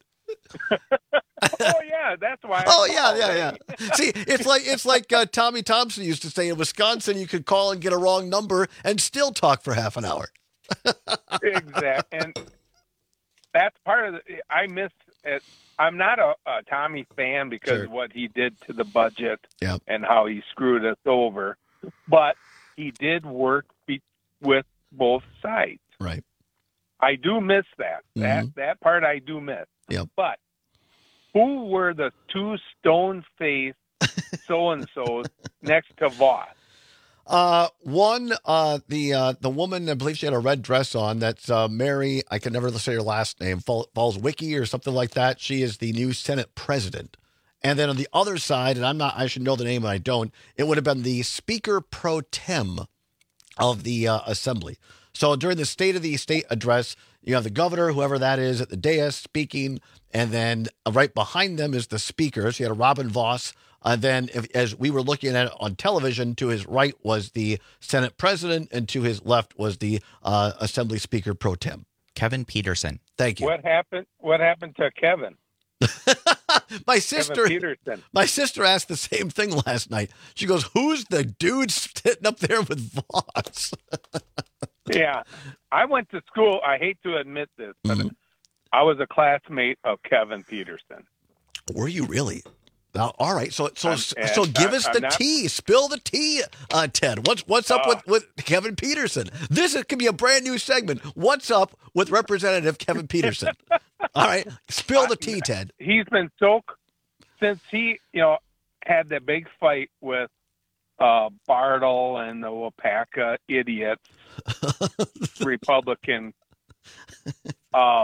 L: That's why.
N: Yeah. See, it's like Tommy Thompson used to say in Wisconsin. You could call and get a wrong number and still talk for half an hour.
L: Exactly, and. That's part of I miss it. I'm not a Tommy fan because of what he did to the budget and how he screwed us over. But he did work with both sides.
N: Right.
L: I do miss that. That part I do miss.
N: Yep.
L: But who were the two stone-faced so-and-sos next to Voss?
N: One, the woman, I believe she had a red dress on. That's Mary. I can never say her last name. Falls-Wicki or something like that. She is the new Senate president. And then on the other side, and I should know the name, and I don't. It would have been the Speaker Pro Tem of the Assembly. So during the State of the State address, you have the governor, whoever that is, at the dais speaking, and then right behind them is the speaker. So you had a Robin Voss. Then, as we were looking at it on television, to his right was the Senate president, and to his left was the Assembly Speaker Pro Tem.
E: Kevin Peterson.
N: Thank you.
L: What happened to Kevin?
N: My sister
L: Kevin Peterson.
N: My sister asked the same thing last night. She goes, "Who's the dude sitting up there with Voss?"
L: Yeah, I went to school. I hate to admit this, but I was a classmate of Kevin Peterson.
N: Were you really? Now, all right. So give us the tea. Spill the tea, Ted. What's up with Kevin Peterson? This could be a brand new segment. What's up with Representative Kevin Peterson? All right, spill the tea, Ted.
L: He's been since he had that big fight with Bartle and the Wapaka idiots, Republican.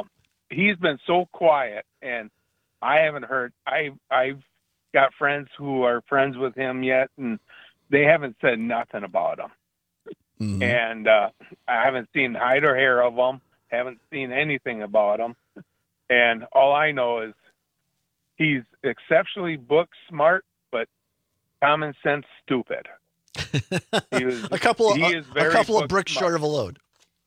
L: he's been so quiet, and I haven't heard. I've got friends who are friends with him yet, and they haven't said nothing about him. Mm-hmm. And I haven't seen hide or hair of him. Haven't seen anything about him. And all I know is he's exceptionally book smart, but common sense stupid.
N: A couple of bricks short of a load.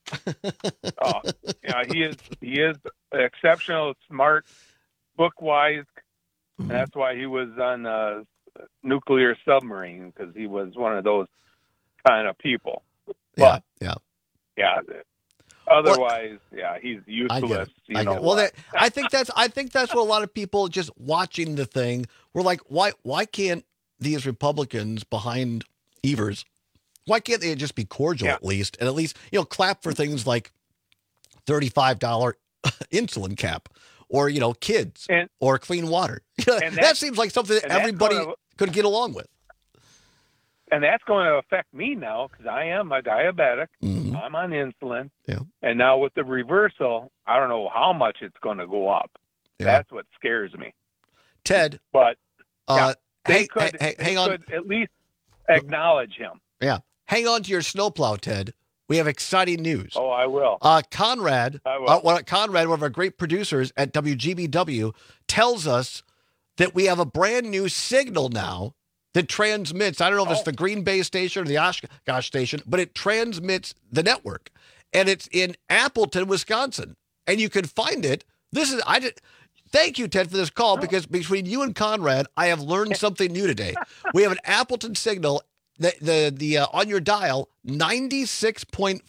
L: He is exceptional, smart, book wise, and that's why he was on a nuclear submarine, because he was one of those kind of people. But, yeah. Otherwise, he's useless.
N: I think that's what a lot of people just watching the thing were like. Why can't these Republicans behind Evers? Why can't they just be cordial at least, and at least clap for things like $35 insulin cap, or kids, or clean water? That seems like something that everybody could get along with.
L: And that's going to affect me now, because I am a diabetic. Mm-hmm. I'm on insulin. Yeah. And now with the reversal, I don't know how much it's going to go up. Yeah. That's what scares me.
N: Ted.
L: But
N: hang
L: on. Could at least acknowledge him.
N: Yeah. Hang on to your snowplow, Ted. We have exciting news.
L: Oh, I will.
N: Conrad, Conrad, one of our great producers at WGBW, tells us that we have a brand new signal now that transmits. I don't know if it's the Green Bay station or the Oshkosh station, but it transmits the network, and it's in Appleton, Wisconsin, and you can find it. Thank you, Ted, for this call, because between you and Conrad, I have learned something new today. We have an Appleton signal. The on your dial, 96.5.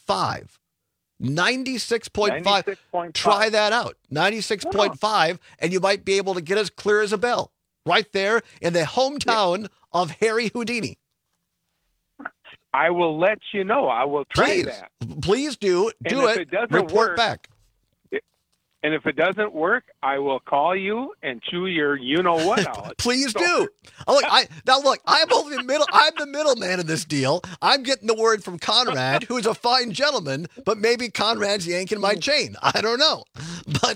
N: 96.5. Try that out. 96.5, and you might be able to get as clear as a bell right there in the hometown of Harry Houdini.
L: I will let you know. I will try that.
N: Please do. Do it. Report back.
L: And if it doesn't work, I will call you and chew your you-know-what out.
N: Please do. I'm the middleman in this deal. I'm getting the word from Conrad, who's a fine gentleman, but maybe Conrad's yanking my chain. I don't know. But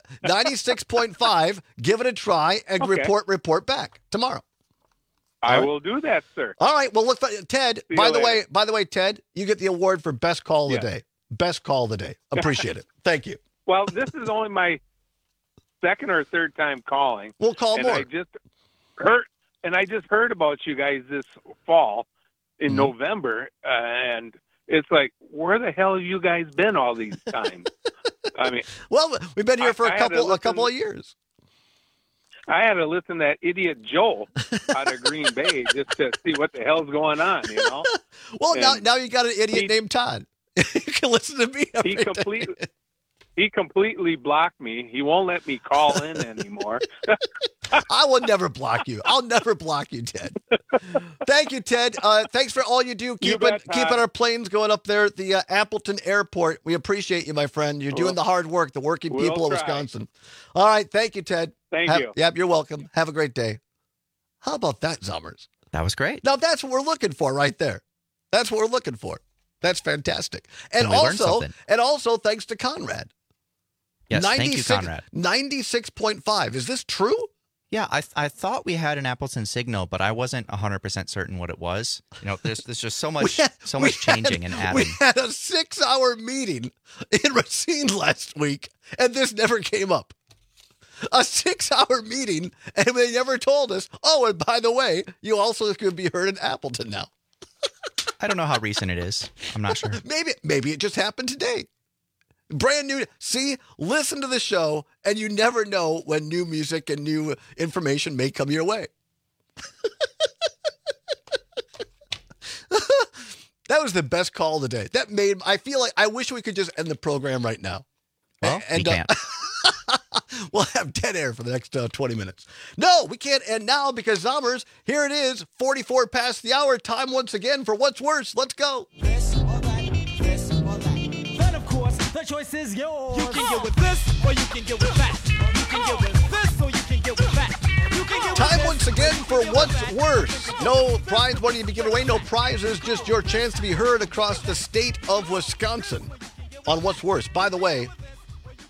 N: 96.5, give it a try, and report back tomorrow.
L: I will do that, sir.
N: All right. Well, look, Ted. By the way, Ted, you get the award for best call of the day. Best call of the day. Appreciate it. Thank you.
L: Well, this is only my second or third time calling.
N: We'll call more.
L: I just heard about you guys this fall in November, and it's like, where the hell have you guys been all these times? I mean,
N: well, we've been here for a couple of years.
L: I had to listen to that idiot Joe out of Green Bay just to see what the hell's going on,
N: Well, now you got an idiot named Todd. You can listen to me every day.
L: He completely blocked me. He won't let me call in anymore.
N: I will never block you. I'll never block you, Ted. Thank you, Ted. Thanks for all you do. Keeping our planes going up there at the Appleton Airport. We appreciate you, my friend. You're doing the hard work, the working people of Wisconsin. All right. Thank you, Ted.
L: Thank you.
N: Yep, you're welcome. Have a great day. How about that, Zummers?
E: That was great.
N: Now, that's what we're looking for right there. That's what we're looking for. That's fantastic. And also, thanks to Conrad.
E: Yes, thank you, Conrad.
N: 96.5. Is this true?
E: Yeah, I thought we had an Appleton signal, but I wasn't 100% certain what it was. There's just so much changing and adding.
N: We had a 6-hour meeting in Racine last week, and this never came up. A 6-hour meeting, and they never told us, oh, and by the way, you also could be heard in Appleton now.
E: I don't know how recent it is. I'm not sure.
N: Maybe it just happened today. Brand new. See, listen to the show, and you never know when new music and new information may come your way. That was the best call of the day. I feel like I wish we could just end the program right now.
E: Well, we can't.
N: We'll have dead air for the next 20 minutes. No, we can't end now because Zommers, here it is, 44 past the hour. Time once again for What's Worse. Let's go.
M: This or that, this or that. Then, of course, the choice is yours. You can get with this or you can get with that. You can get with this or you can get with that.
N: Time once again for What's Worse. No prize money to be given away. No prizes, just your chance to be heard across the state of Wisconsin on What's Worse. By the way,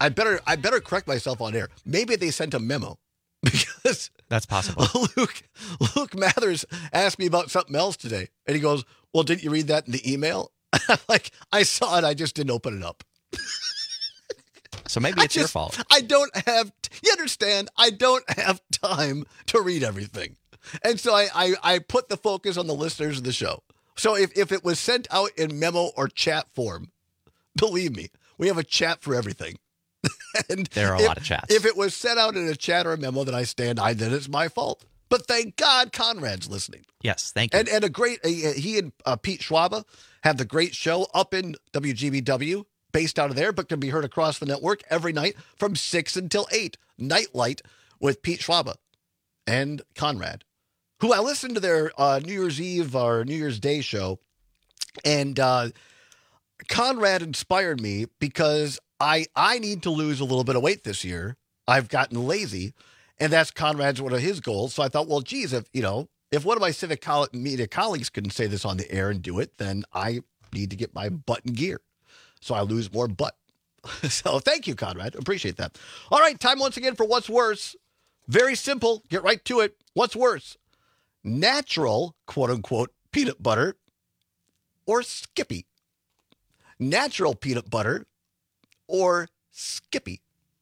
N: I better correct myself on air. Maybe they sent a memo because
E: that's possible.
N: Luke Mathers asked me about something else today, and he goes, "Well, didn't you read that in the email?" I'm like, I saw it, I just didn't open it up.
E: So maybe it's your fault.
N: I don't have. You understand? I don't have time to read everything, and so I put the focus on the listeners of the show. So if it was sent out in memo or chat form, believe me, we have a chat for everything. And
E: there are a lot of chats.
N: If it was sent out in a chat or a memo that I stand, then it's my fault. But thank God Conrad's listening.
E: Yes, thank you.
N: And a great, he and Pete Schwaba have the great show up in WGBW, based out of there, but can be heard across the network every night from 6 until 8. Nightlight with Pete Schwaba and Conrad, who I listened to their New Year's Eve or New Year's Day show. And Conrad inspired me because I need to lose a little bit of weight this year. I've gotten lazy, and that's Conrad's one of his goals. So I thought, well, geez, if one of my civic media colleagues couldn't say this on the air and do it, then I need to get my butt in gear so I lose more butt. So thank you, Conrad. Appreciate that. All right, time once again for What's Worse. Very simple. Get right to it. What's worse? Natural, quote unquote, peanut butter or Skippy? Natural peanut butter or Skippy?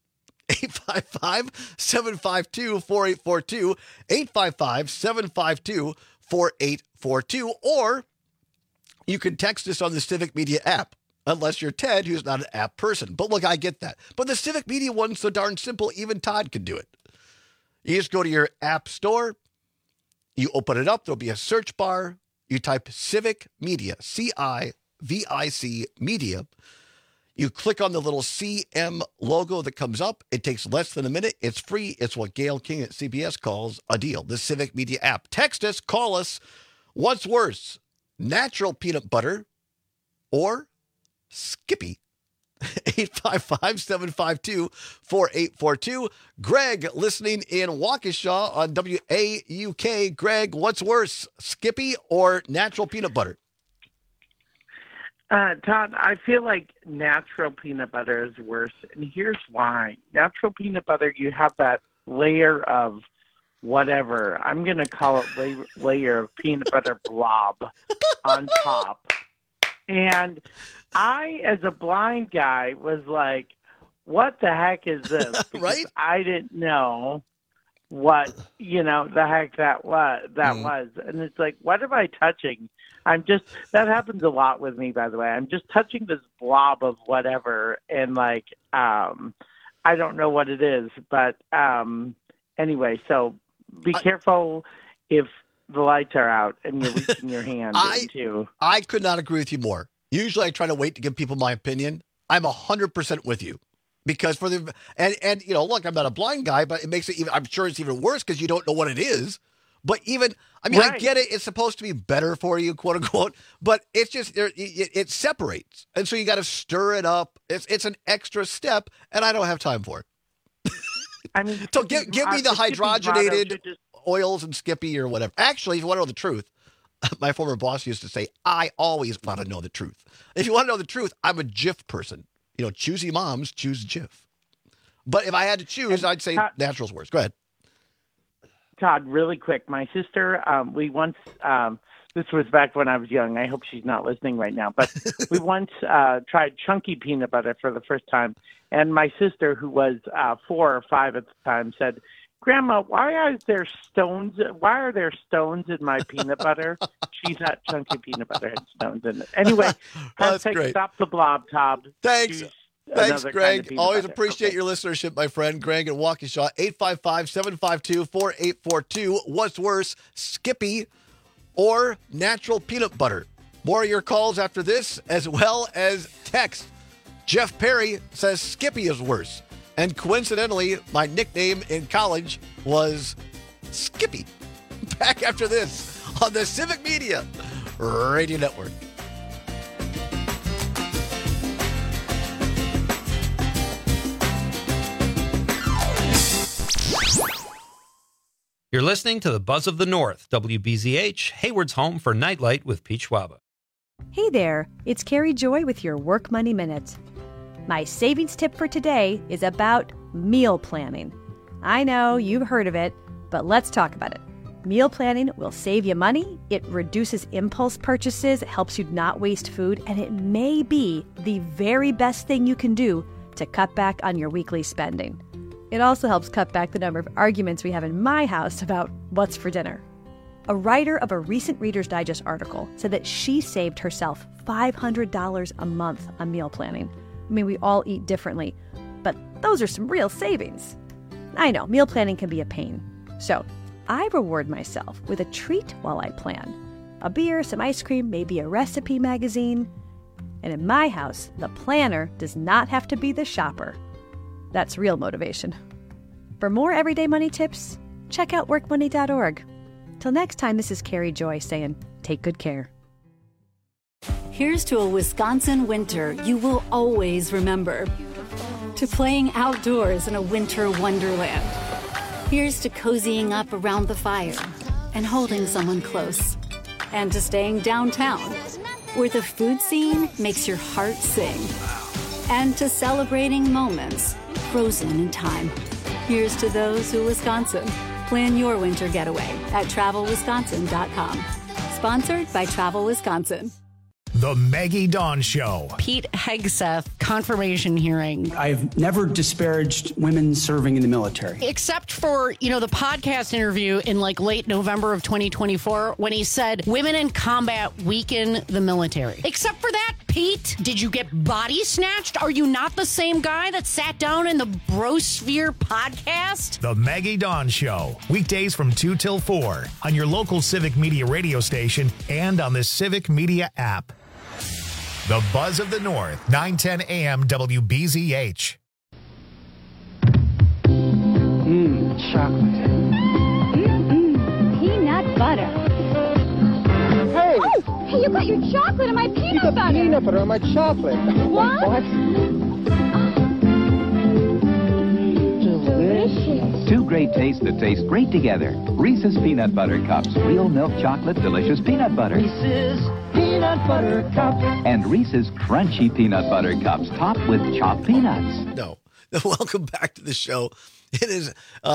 N: 855-752-4842, 855-752-4842, or you can text us on the Civic Media app, unless you're Ted, who's not an app person. But look, I get that. But the Civic Media one's so darn simple, even Todd can do it. You just go to your app store, you open it up, there'll be a search bar, you type Civic Media, CIVIC Media. You click on the little CM logo that comes up. It takes less than a minute. It's free. It's what Gail King at CBS calls a deal. The Civic Media app. Text us, call us. What's worse, natural peanut butter or Skippy? 855-752-4842. Greg, listening in Waukesha on WAUK. Greg, what's worse, Skippy or natural peanut butter?
O: Todd, I feel like natural peanut butter is worse, and here's why. Natural peanut butter, you have that layer of whatever. I'm going to call it layer of peanut butter blob on top. And I, as a blind guy, was like, what the heck is this?
N: Right?
O: I didn't know what, the heck that was. And it's like, what am I touching? That happens a lot with me, by the way. I'm just touching this blob of whatever, and I don't know what it is. But anyway, so be careful if the lights are out and you're reaching your hand into.
N: I could not agree with you more. Usually I try to wait to give people my opinion. I'm 100% with you. Because look, I'm not a blind guy, but it makes it I'm sure it's even worse because you don't know what it is. But right. I get it. It's supposed to be better for you, quote unquote, but it's just, it separates. And so you got to stir it up. It's an extra step, and I don't have time for it. So give me the hydrogenated oils and Skippy or whatever. Actually, if you want to know the truth, my former boss used to say, I always want to know the truth. If you want to know the truth, I'm a Jif person. Choosy moms choose Jif. But if I had to choose, I'd say natural's worse. Go ahead.
O: Todd, really quick. My sister, we once, this was back when I was young. I hope she's not listening right now. But we once tried chunky peanut butter for the first time. And my sister, who was 4 or 5 at the time, said, Grandma, why are there stones in my peanut butter? She thought chunky peanut butter had stones in it. Anyway,
N: that's great.
O: Stop the blob, Todd.
N: Thanks, Greg. Kind of always appreciate your listenership, my friend. Greg in Waukesha, 855-752-4842. What's worse, Skippy or natural peanut butter? More of your calls after this, as well as text. Jeff Perry says Skippy is worse. And coincidentally, my nickname in college was Skippy. Back after this on the Civic Media Radio Network.
K: You're listening to the Buzz of the North, WBZH, Hayward's home for Nightlight with Pete Schwaba.
P: Hey there, it's Carrie Joy with your Work Money Minute. My savings tip for today is about meal planning. I know you've heard of it, but let's talk about it. Meal planning will save you money, it reduces impulse purchases, it helps you not waste food, and it may be the very best thing you can do to cut back on your weekly spending. It also helps cut back the number of arguments we have in my house about what's for dinner. A writer of a recent Reader's Digest article said that she saved herself $500 a month on meal planning. I mean, we all eat differently, but those are some real savings. I know, meal planning can be a pain. So I reward myself with a treat while I plan. A beer, some ice cream, maybe a recipe magazine. And in my house, the planner does not have to be the shopper. That's real motivation. For more everyday money tips, check out workmoney.org. Till next time, this is Carrie Joy saying, take good care.
Q: Here's to a Wisconsin winter you will always remember. To playing outdoors in a winter wonderland. Here's to cozying up around the fire and holding someone close. And to staying downtown, where the food scene makes your heart sing. And to celebrating moments frozen in time. Here's to those who Wisconsin. Plan your winter getaway at TravelWisconsin.com. Sponsored by Travel Wisconsin.
A: The Maggie Dawn Show.
J: Pete Hegseth confirmation hearing.
R: I've never disparaged women serving in the military.
J: Except for, the podcast interview in late November of 2024 when he said women in combat weaken the military. Except for that, Pete, did you get body snatched? Are you not the same guy that sat down in the Brosphere podcast?
A: The Maggie Dawn Show. Weekdays from 2 till 4 on your local Civic Media radio station and on the Civic Media app. The Buzz of the North, 910 AM WBZH.
S: Chocolate. Peanut butter. Hey! Oh, hey, you got your chocolate and my peanut butter.
U: Peanut butter on my chocolate.
S: What? Delicious.
V: Two great tastes that taste great together. Reese's Peanut Butter Cups. Real milk chocolate, delicious peanut butter.
S: Reese's Peanut Butter Cups.
V: And Reese's Crunchy Peanut Butter Cups topped with chopped peanuts.
N: No. Welcome back to the show. It is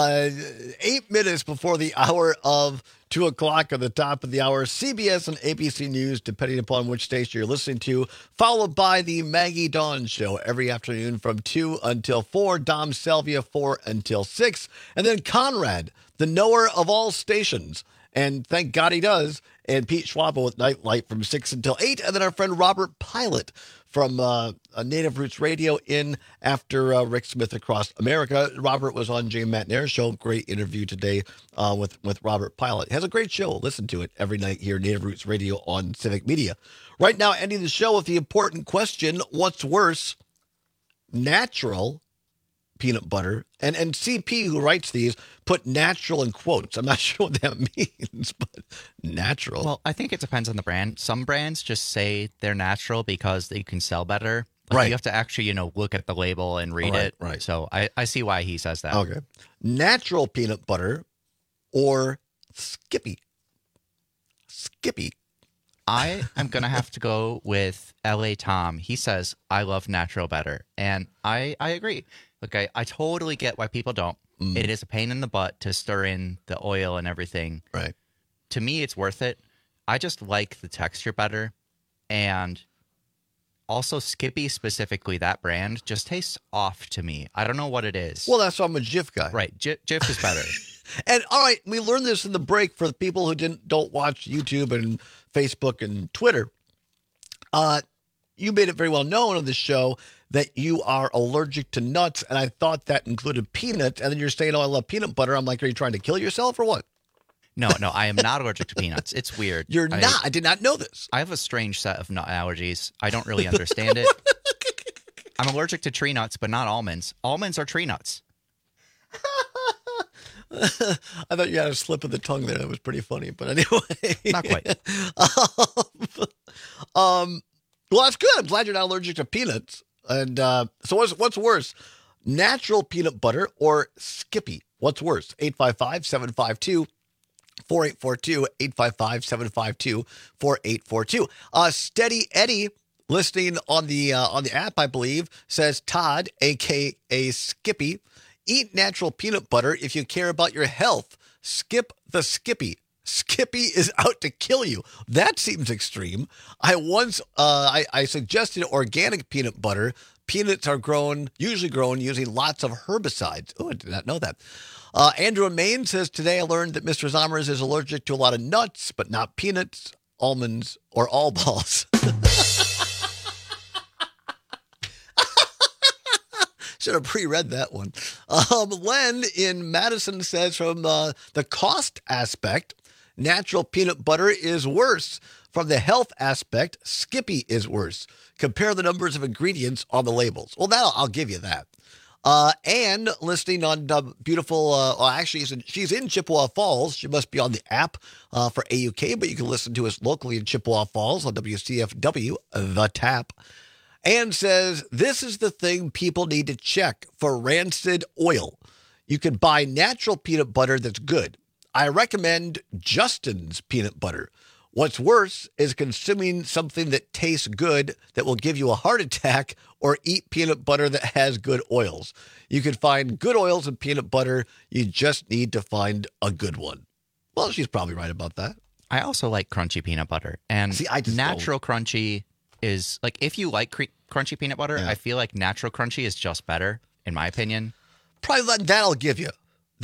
N: 8 minutes before the hour of 2 o'clock at the top of the hour. CBS and ABC News, depending upon which station you're listening to, followed by the Maggie Dawn Show every afternoon from 2 until 4. Dom Salvia, 4 until 6. And then Conrad, the knower of all stations. And thank God he does. And Pete Schwab with Nightlight from 6 until 8. And then our friend Robert Pilot from Native Roots Radio in after Rick Smith Across America. Robert was on Jay McNair's show. Great interview today with Robert Pilot. Has a great show. Listen to it every night here, Native Roots Radio on Civic Media. Right now, ending the show with the important question, what's worse, natural peanut butter? And CP, who writes these, put natural in quotes. I'm not sure what that means, but natural.
E: Well, I think it depends on the brand. Some brands just say they're natural because they can sell better. But
N: Right.
E: You have to actually, look at the label and read it.
N: Right.
E: So I see why he says that.
N: Okay. Natural peanut butter or Skippy? Skippy.
E: I am going to have to go with LA Tom. He says, I love natural better. And I agree. Okay, I totally get why people don't. It is a pain in the butt to stir in the oil and everything.
N: Right.
E: To me, it's worth it. I just like the texture better. And also Skippy, specifically that brand, just tastes off to me. I don't know what it is.
N: Well, that's why I'm a Jif guy.
E: Right. Jif is better.
N: And all right, we learned this in the break for the people who don't watch YouTube and Facebook and Twitter. You made it very well known on the show that you are allergic to nuts, and I thought that included peanuts. And then you're saying, "Oh, I love peanut butter." I'm like, "Are you trying to kill yourself or what?"
E: No, I am not allergic to peanuts. It's weird.
N: You're not. I did not know this.
E: I have a strange set of nut allergies. I don't really understand it. I'm allergic to tree nuts, but not almonds. Almonds are tree nuts.
N: I thought you had a slip of the tongue there. That was pretty funny. But anyway.
E: Not quite.
N: Well, that's good. I'm glad you're not allergic to peanuts. And so what's worse, natural peanut butter or Skippy? What's worse? 855-752-4842, 855-752-4842. Steady Eddie Listening on the app, I believe, says Todd, a.k.a. Skippy, eat natural peanut butter if you care about your health. Skip the Skippy. Skippy is out to kill you. That seems extreme. I suggested organic peanut butter. Peanuts are usually grown using lots of herbicides. Oh, I did not know that. Andrew in Maine says, today I learned that Mr. Zommers is allergic to a lot of nuts, but not peanuts, almonds, or all balls. Should have pre-read that one. Len in Madison says, from the cost aspect, natural peanut butter is worse. From the health aspect, Skippy is worse. Compare the numbers of ingredients on the labels. Well, I'll give you that. And listening on beautiful, she's in Chippewa Falls. She must be on the app for AUK, but you can listen to us locally in Chippewa Falls on WCFW, The Tap. And says, this is the thing people need to check for rancid oil. You can buy natural peanut butter that's good. I recommend Justin's peanut butter. What's worse is consuming something that tastes good that will give you a heart attack, or eat peanut butter that has good oils. You can find good oils in peanut butter. You just need to find a good one. Well, she's probably right about that.
E: I also like crunchy peanut butter. And natural crunchy is, like, if you like crunchy peanut butter, I feel like natural crunchy is just better, in my opinion.
N: Probably that'll give you.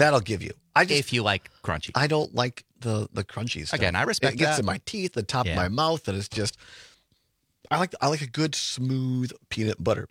E: If you like crunchy.
N: I don't like the crunchy stuff.
E: Again, I respect
N: it. It gets
E: that.
N: in my teeth, the top of my mouth, and it's just, I like a good smooth peanut butter.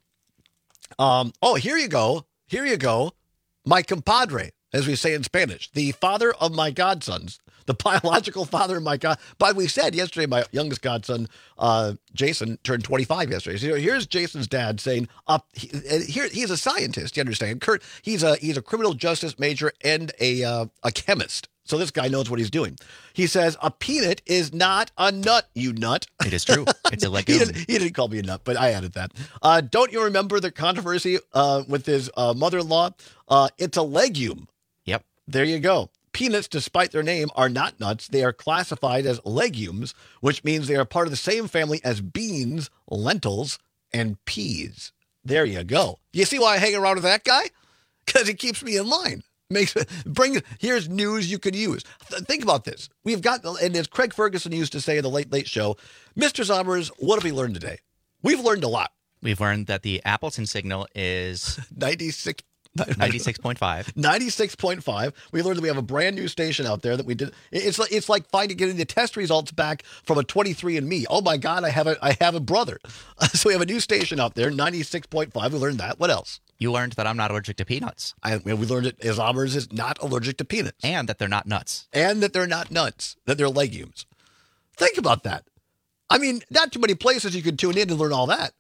N: Here you go. My compadre, as we say in Spanish, the father of my godsons, the biological father of my god. But we said yesterday, my youngest godson, Jason, turned 25 yesterday. So here's Jason's dad saying, he's a scientist, you understand? Kurt, he's a criminal justice major and a chemist. So this guy knows what he's doing. He says, a peanut is not a nut, you nut.
E: It is true. It's a legume.
N: He didn't call me a nut, but I added that. Don't you remember the controversy with his mother-in-law? It's a legume.
E: Yep.
N: There you go. Peanuts, despite their name, are not nuts. They are classified as legumes, which means they are part of the same family as beans, lentils, and peas. There you go. You see why I hang around with that guy? Because he keeps me in line. Here's news you can use. Think about this. We've got, and as Craig Ferguson used to say in the Late Late Show, Mr. Zommers, what have we learned today? We've learned a lot.
E: We've learned that the Appleton signal is
N: 96.5.
E: 96.5.
N: We learned that we have a brand new station out there that we did. It's like getting the test results back from a 23andMe. Oh my God, I have a brother. So we have a new station out there, 96.5. We learned that. What else?
E: You learned that I'm not allergic to peanuts.
N: We learned that Zommers is not allergic to peanuts.
E: And that they're not nuts.
N: That they're legumes. Think about that. I mean, not too many places you can tune in and learn all that.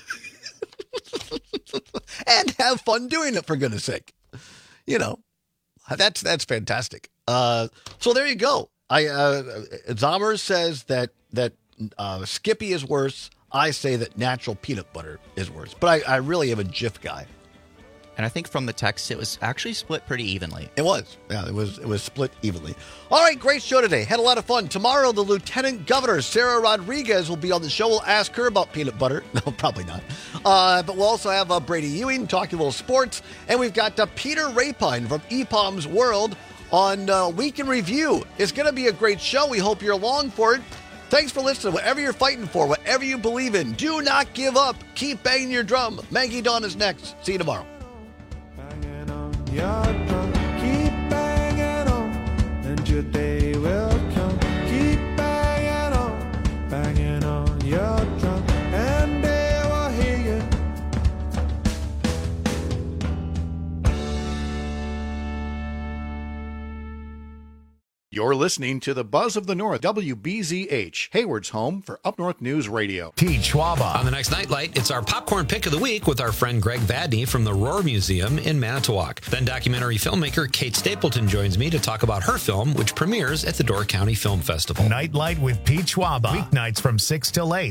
N: And have fun doing it, for goodness sake. You know, that's fantastic. So there you go. Zommers says that Skippy is worse. I say that natural peanut butter is worse. But I really am a Jif guy.
E: And I think from the text, it was actually split pretty evenly.
N: It was. Yeah, it was split evenly. All right, great show today. Had a lot of fun. Tomorrow, the Lieutenant Governor, Sarah Rodriguez, will be on the show. We'll ask her about peanut butter. No, probably not. But we'll also have Brady Ewing talking a little sports. And we've got Peter Rapine from EPOM's World on Week in Review. It's going to be a great show. We hope you're along for it. Thanks for listening. Whatever you're fighting for, whatever you believe in, do not give up. Keep banging your drum. Maggie Dawn is next. See you tomorrow.
M: Your drum, keep banging on, and your day will come. Keep banging on your drum, and they will hear you.
G: You're listening to the Buzz of the North, WBZH, Hayward's home for Up North News Radio.
A: Pete Schwaba.
K: On the next Nightlight, it's our popcorn pick of the week with our friend Greg Vadney from the Rohr Museum in Manitowoc. Then documentary filmmaker Kate Stapleton joins me to talk about her film, which premieres at the Door County Film Festival.
A: Nightlight with Pete Schwaba. Weeknights from 6 till 8.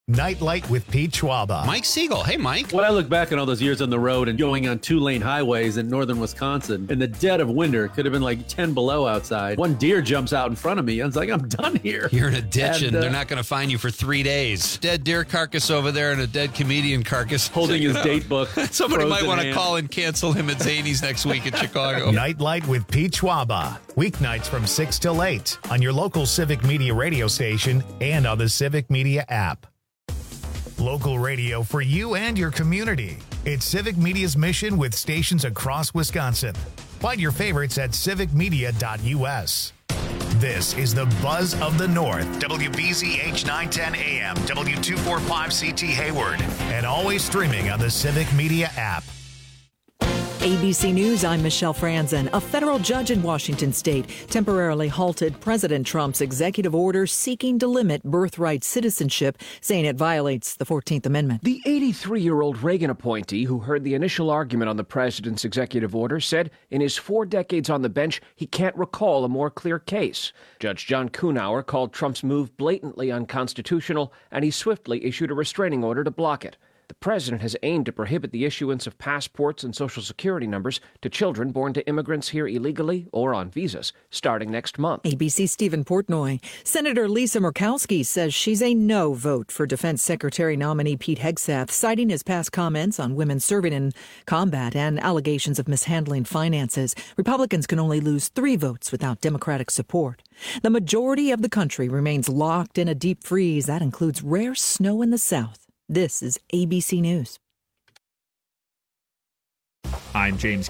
A: Nightlight with Pete Schwaba.
K: Mike Siegel. Hey, Mike.
B: When I look back on all those years on the road and going on 2-lane highways in northern Wisconsin, in the dead of winter, it could have been like 10 below outside. One deer jumps out in front of me. I was like, I'm done here.
K: You're in a ditch and they're not going to find you for 3 days. Dead deer carcass over there and a dead comedian carcass.
B: Holding his date book.
K: Somebody might want to call and cancel him at Zany's next week in Chicago.
A: Nightlight with Pete Schwaba. Weeknights from 6 till 8 on your local Civic Media radio station and on the Civic Media app. Local radio for you and your community. It's Civic Media's mission with stations across Wisconsin. Find your favorites at civicmedia.us. This is the Buzz of the North, WBZH 910 AM, W245CT Hayward, and always streaming on the Civic Media app.
C: ABC News, I'm Michelle Franzen. A federal judge in Washington state temporarily halted President Trump's executive order seeking to limit birthright citizenship, saying it violates the 14th Amendment.
T: The 83-year-old Reagan appointee who heard the initial argument on the president's executive order said in his 4 decades on the bench, he can't recall a more clear case. Judge John Kuhnauer called Trump's move blatantly unconstitutional, and he swiftly issued a restraining order to block it. The president has aimed to prohibit the issuance of passports and Social Security numbers to children born to immigrants here illegally or on visas, starting next month.
C: ABC's Stephen Portnoy. Senator Lisa Murkowski says she's a no vote for Defense Secretary nominee Pete Hegseth, citing his past comments on women serving in combat and allegations of mishandling finances. Republicans can only lose 3 votes without Democratic support. The majority of the country remains locked in a deep freeze. That includes rare snow in the south. This is ABC News.
F: I'm James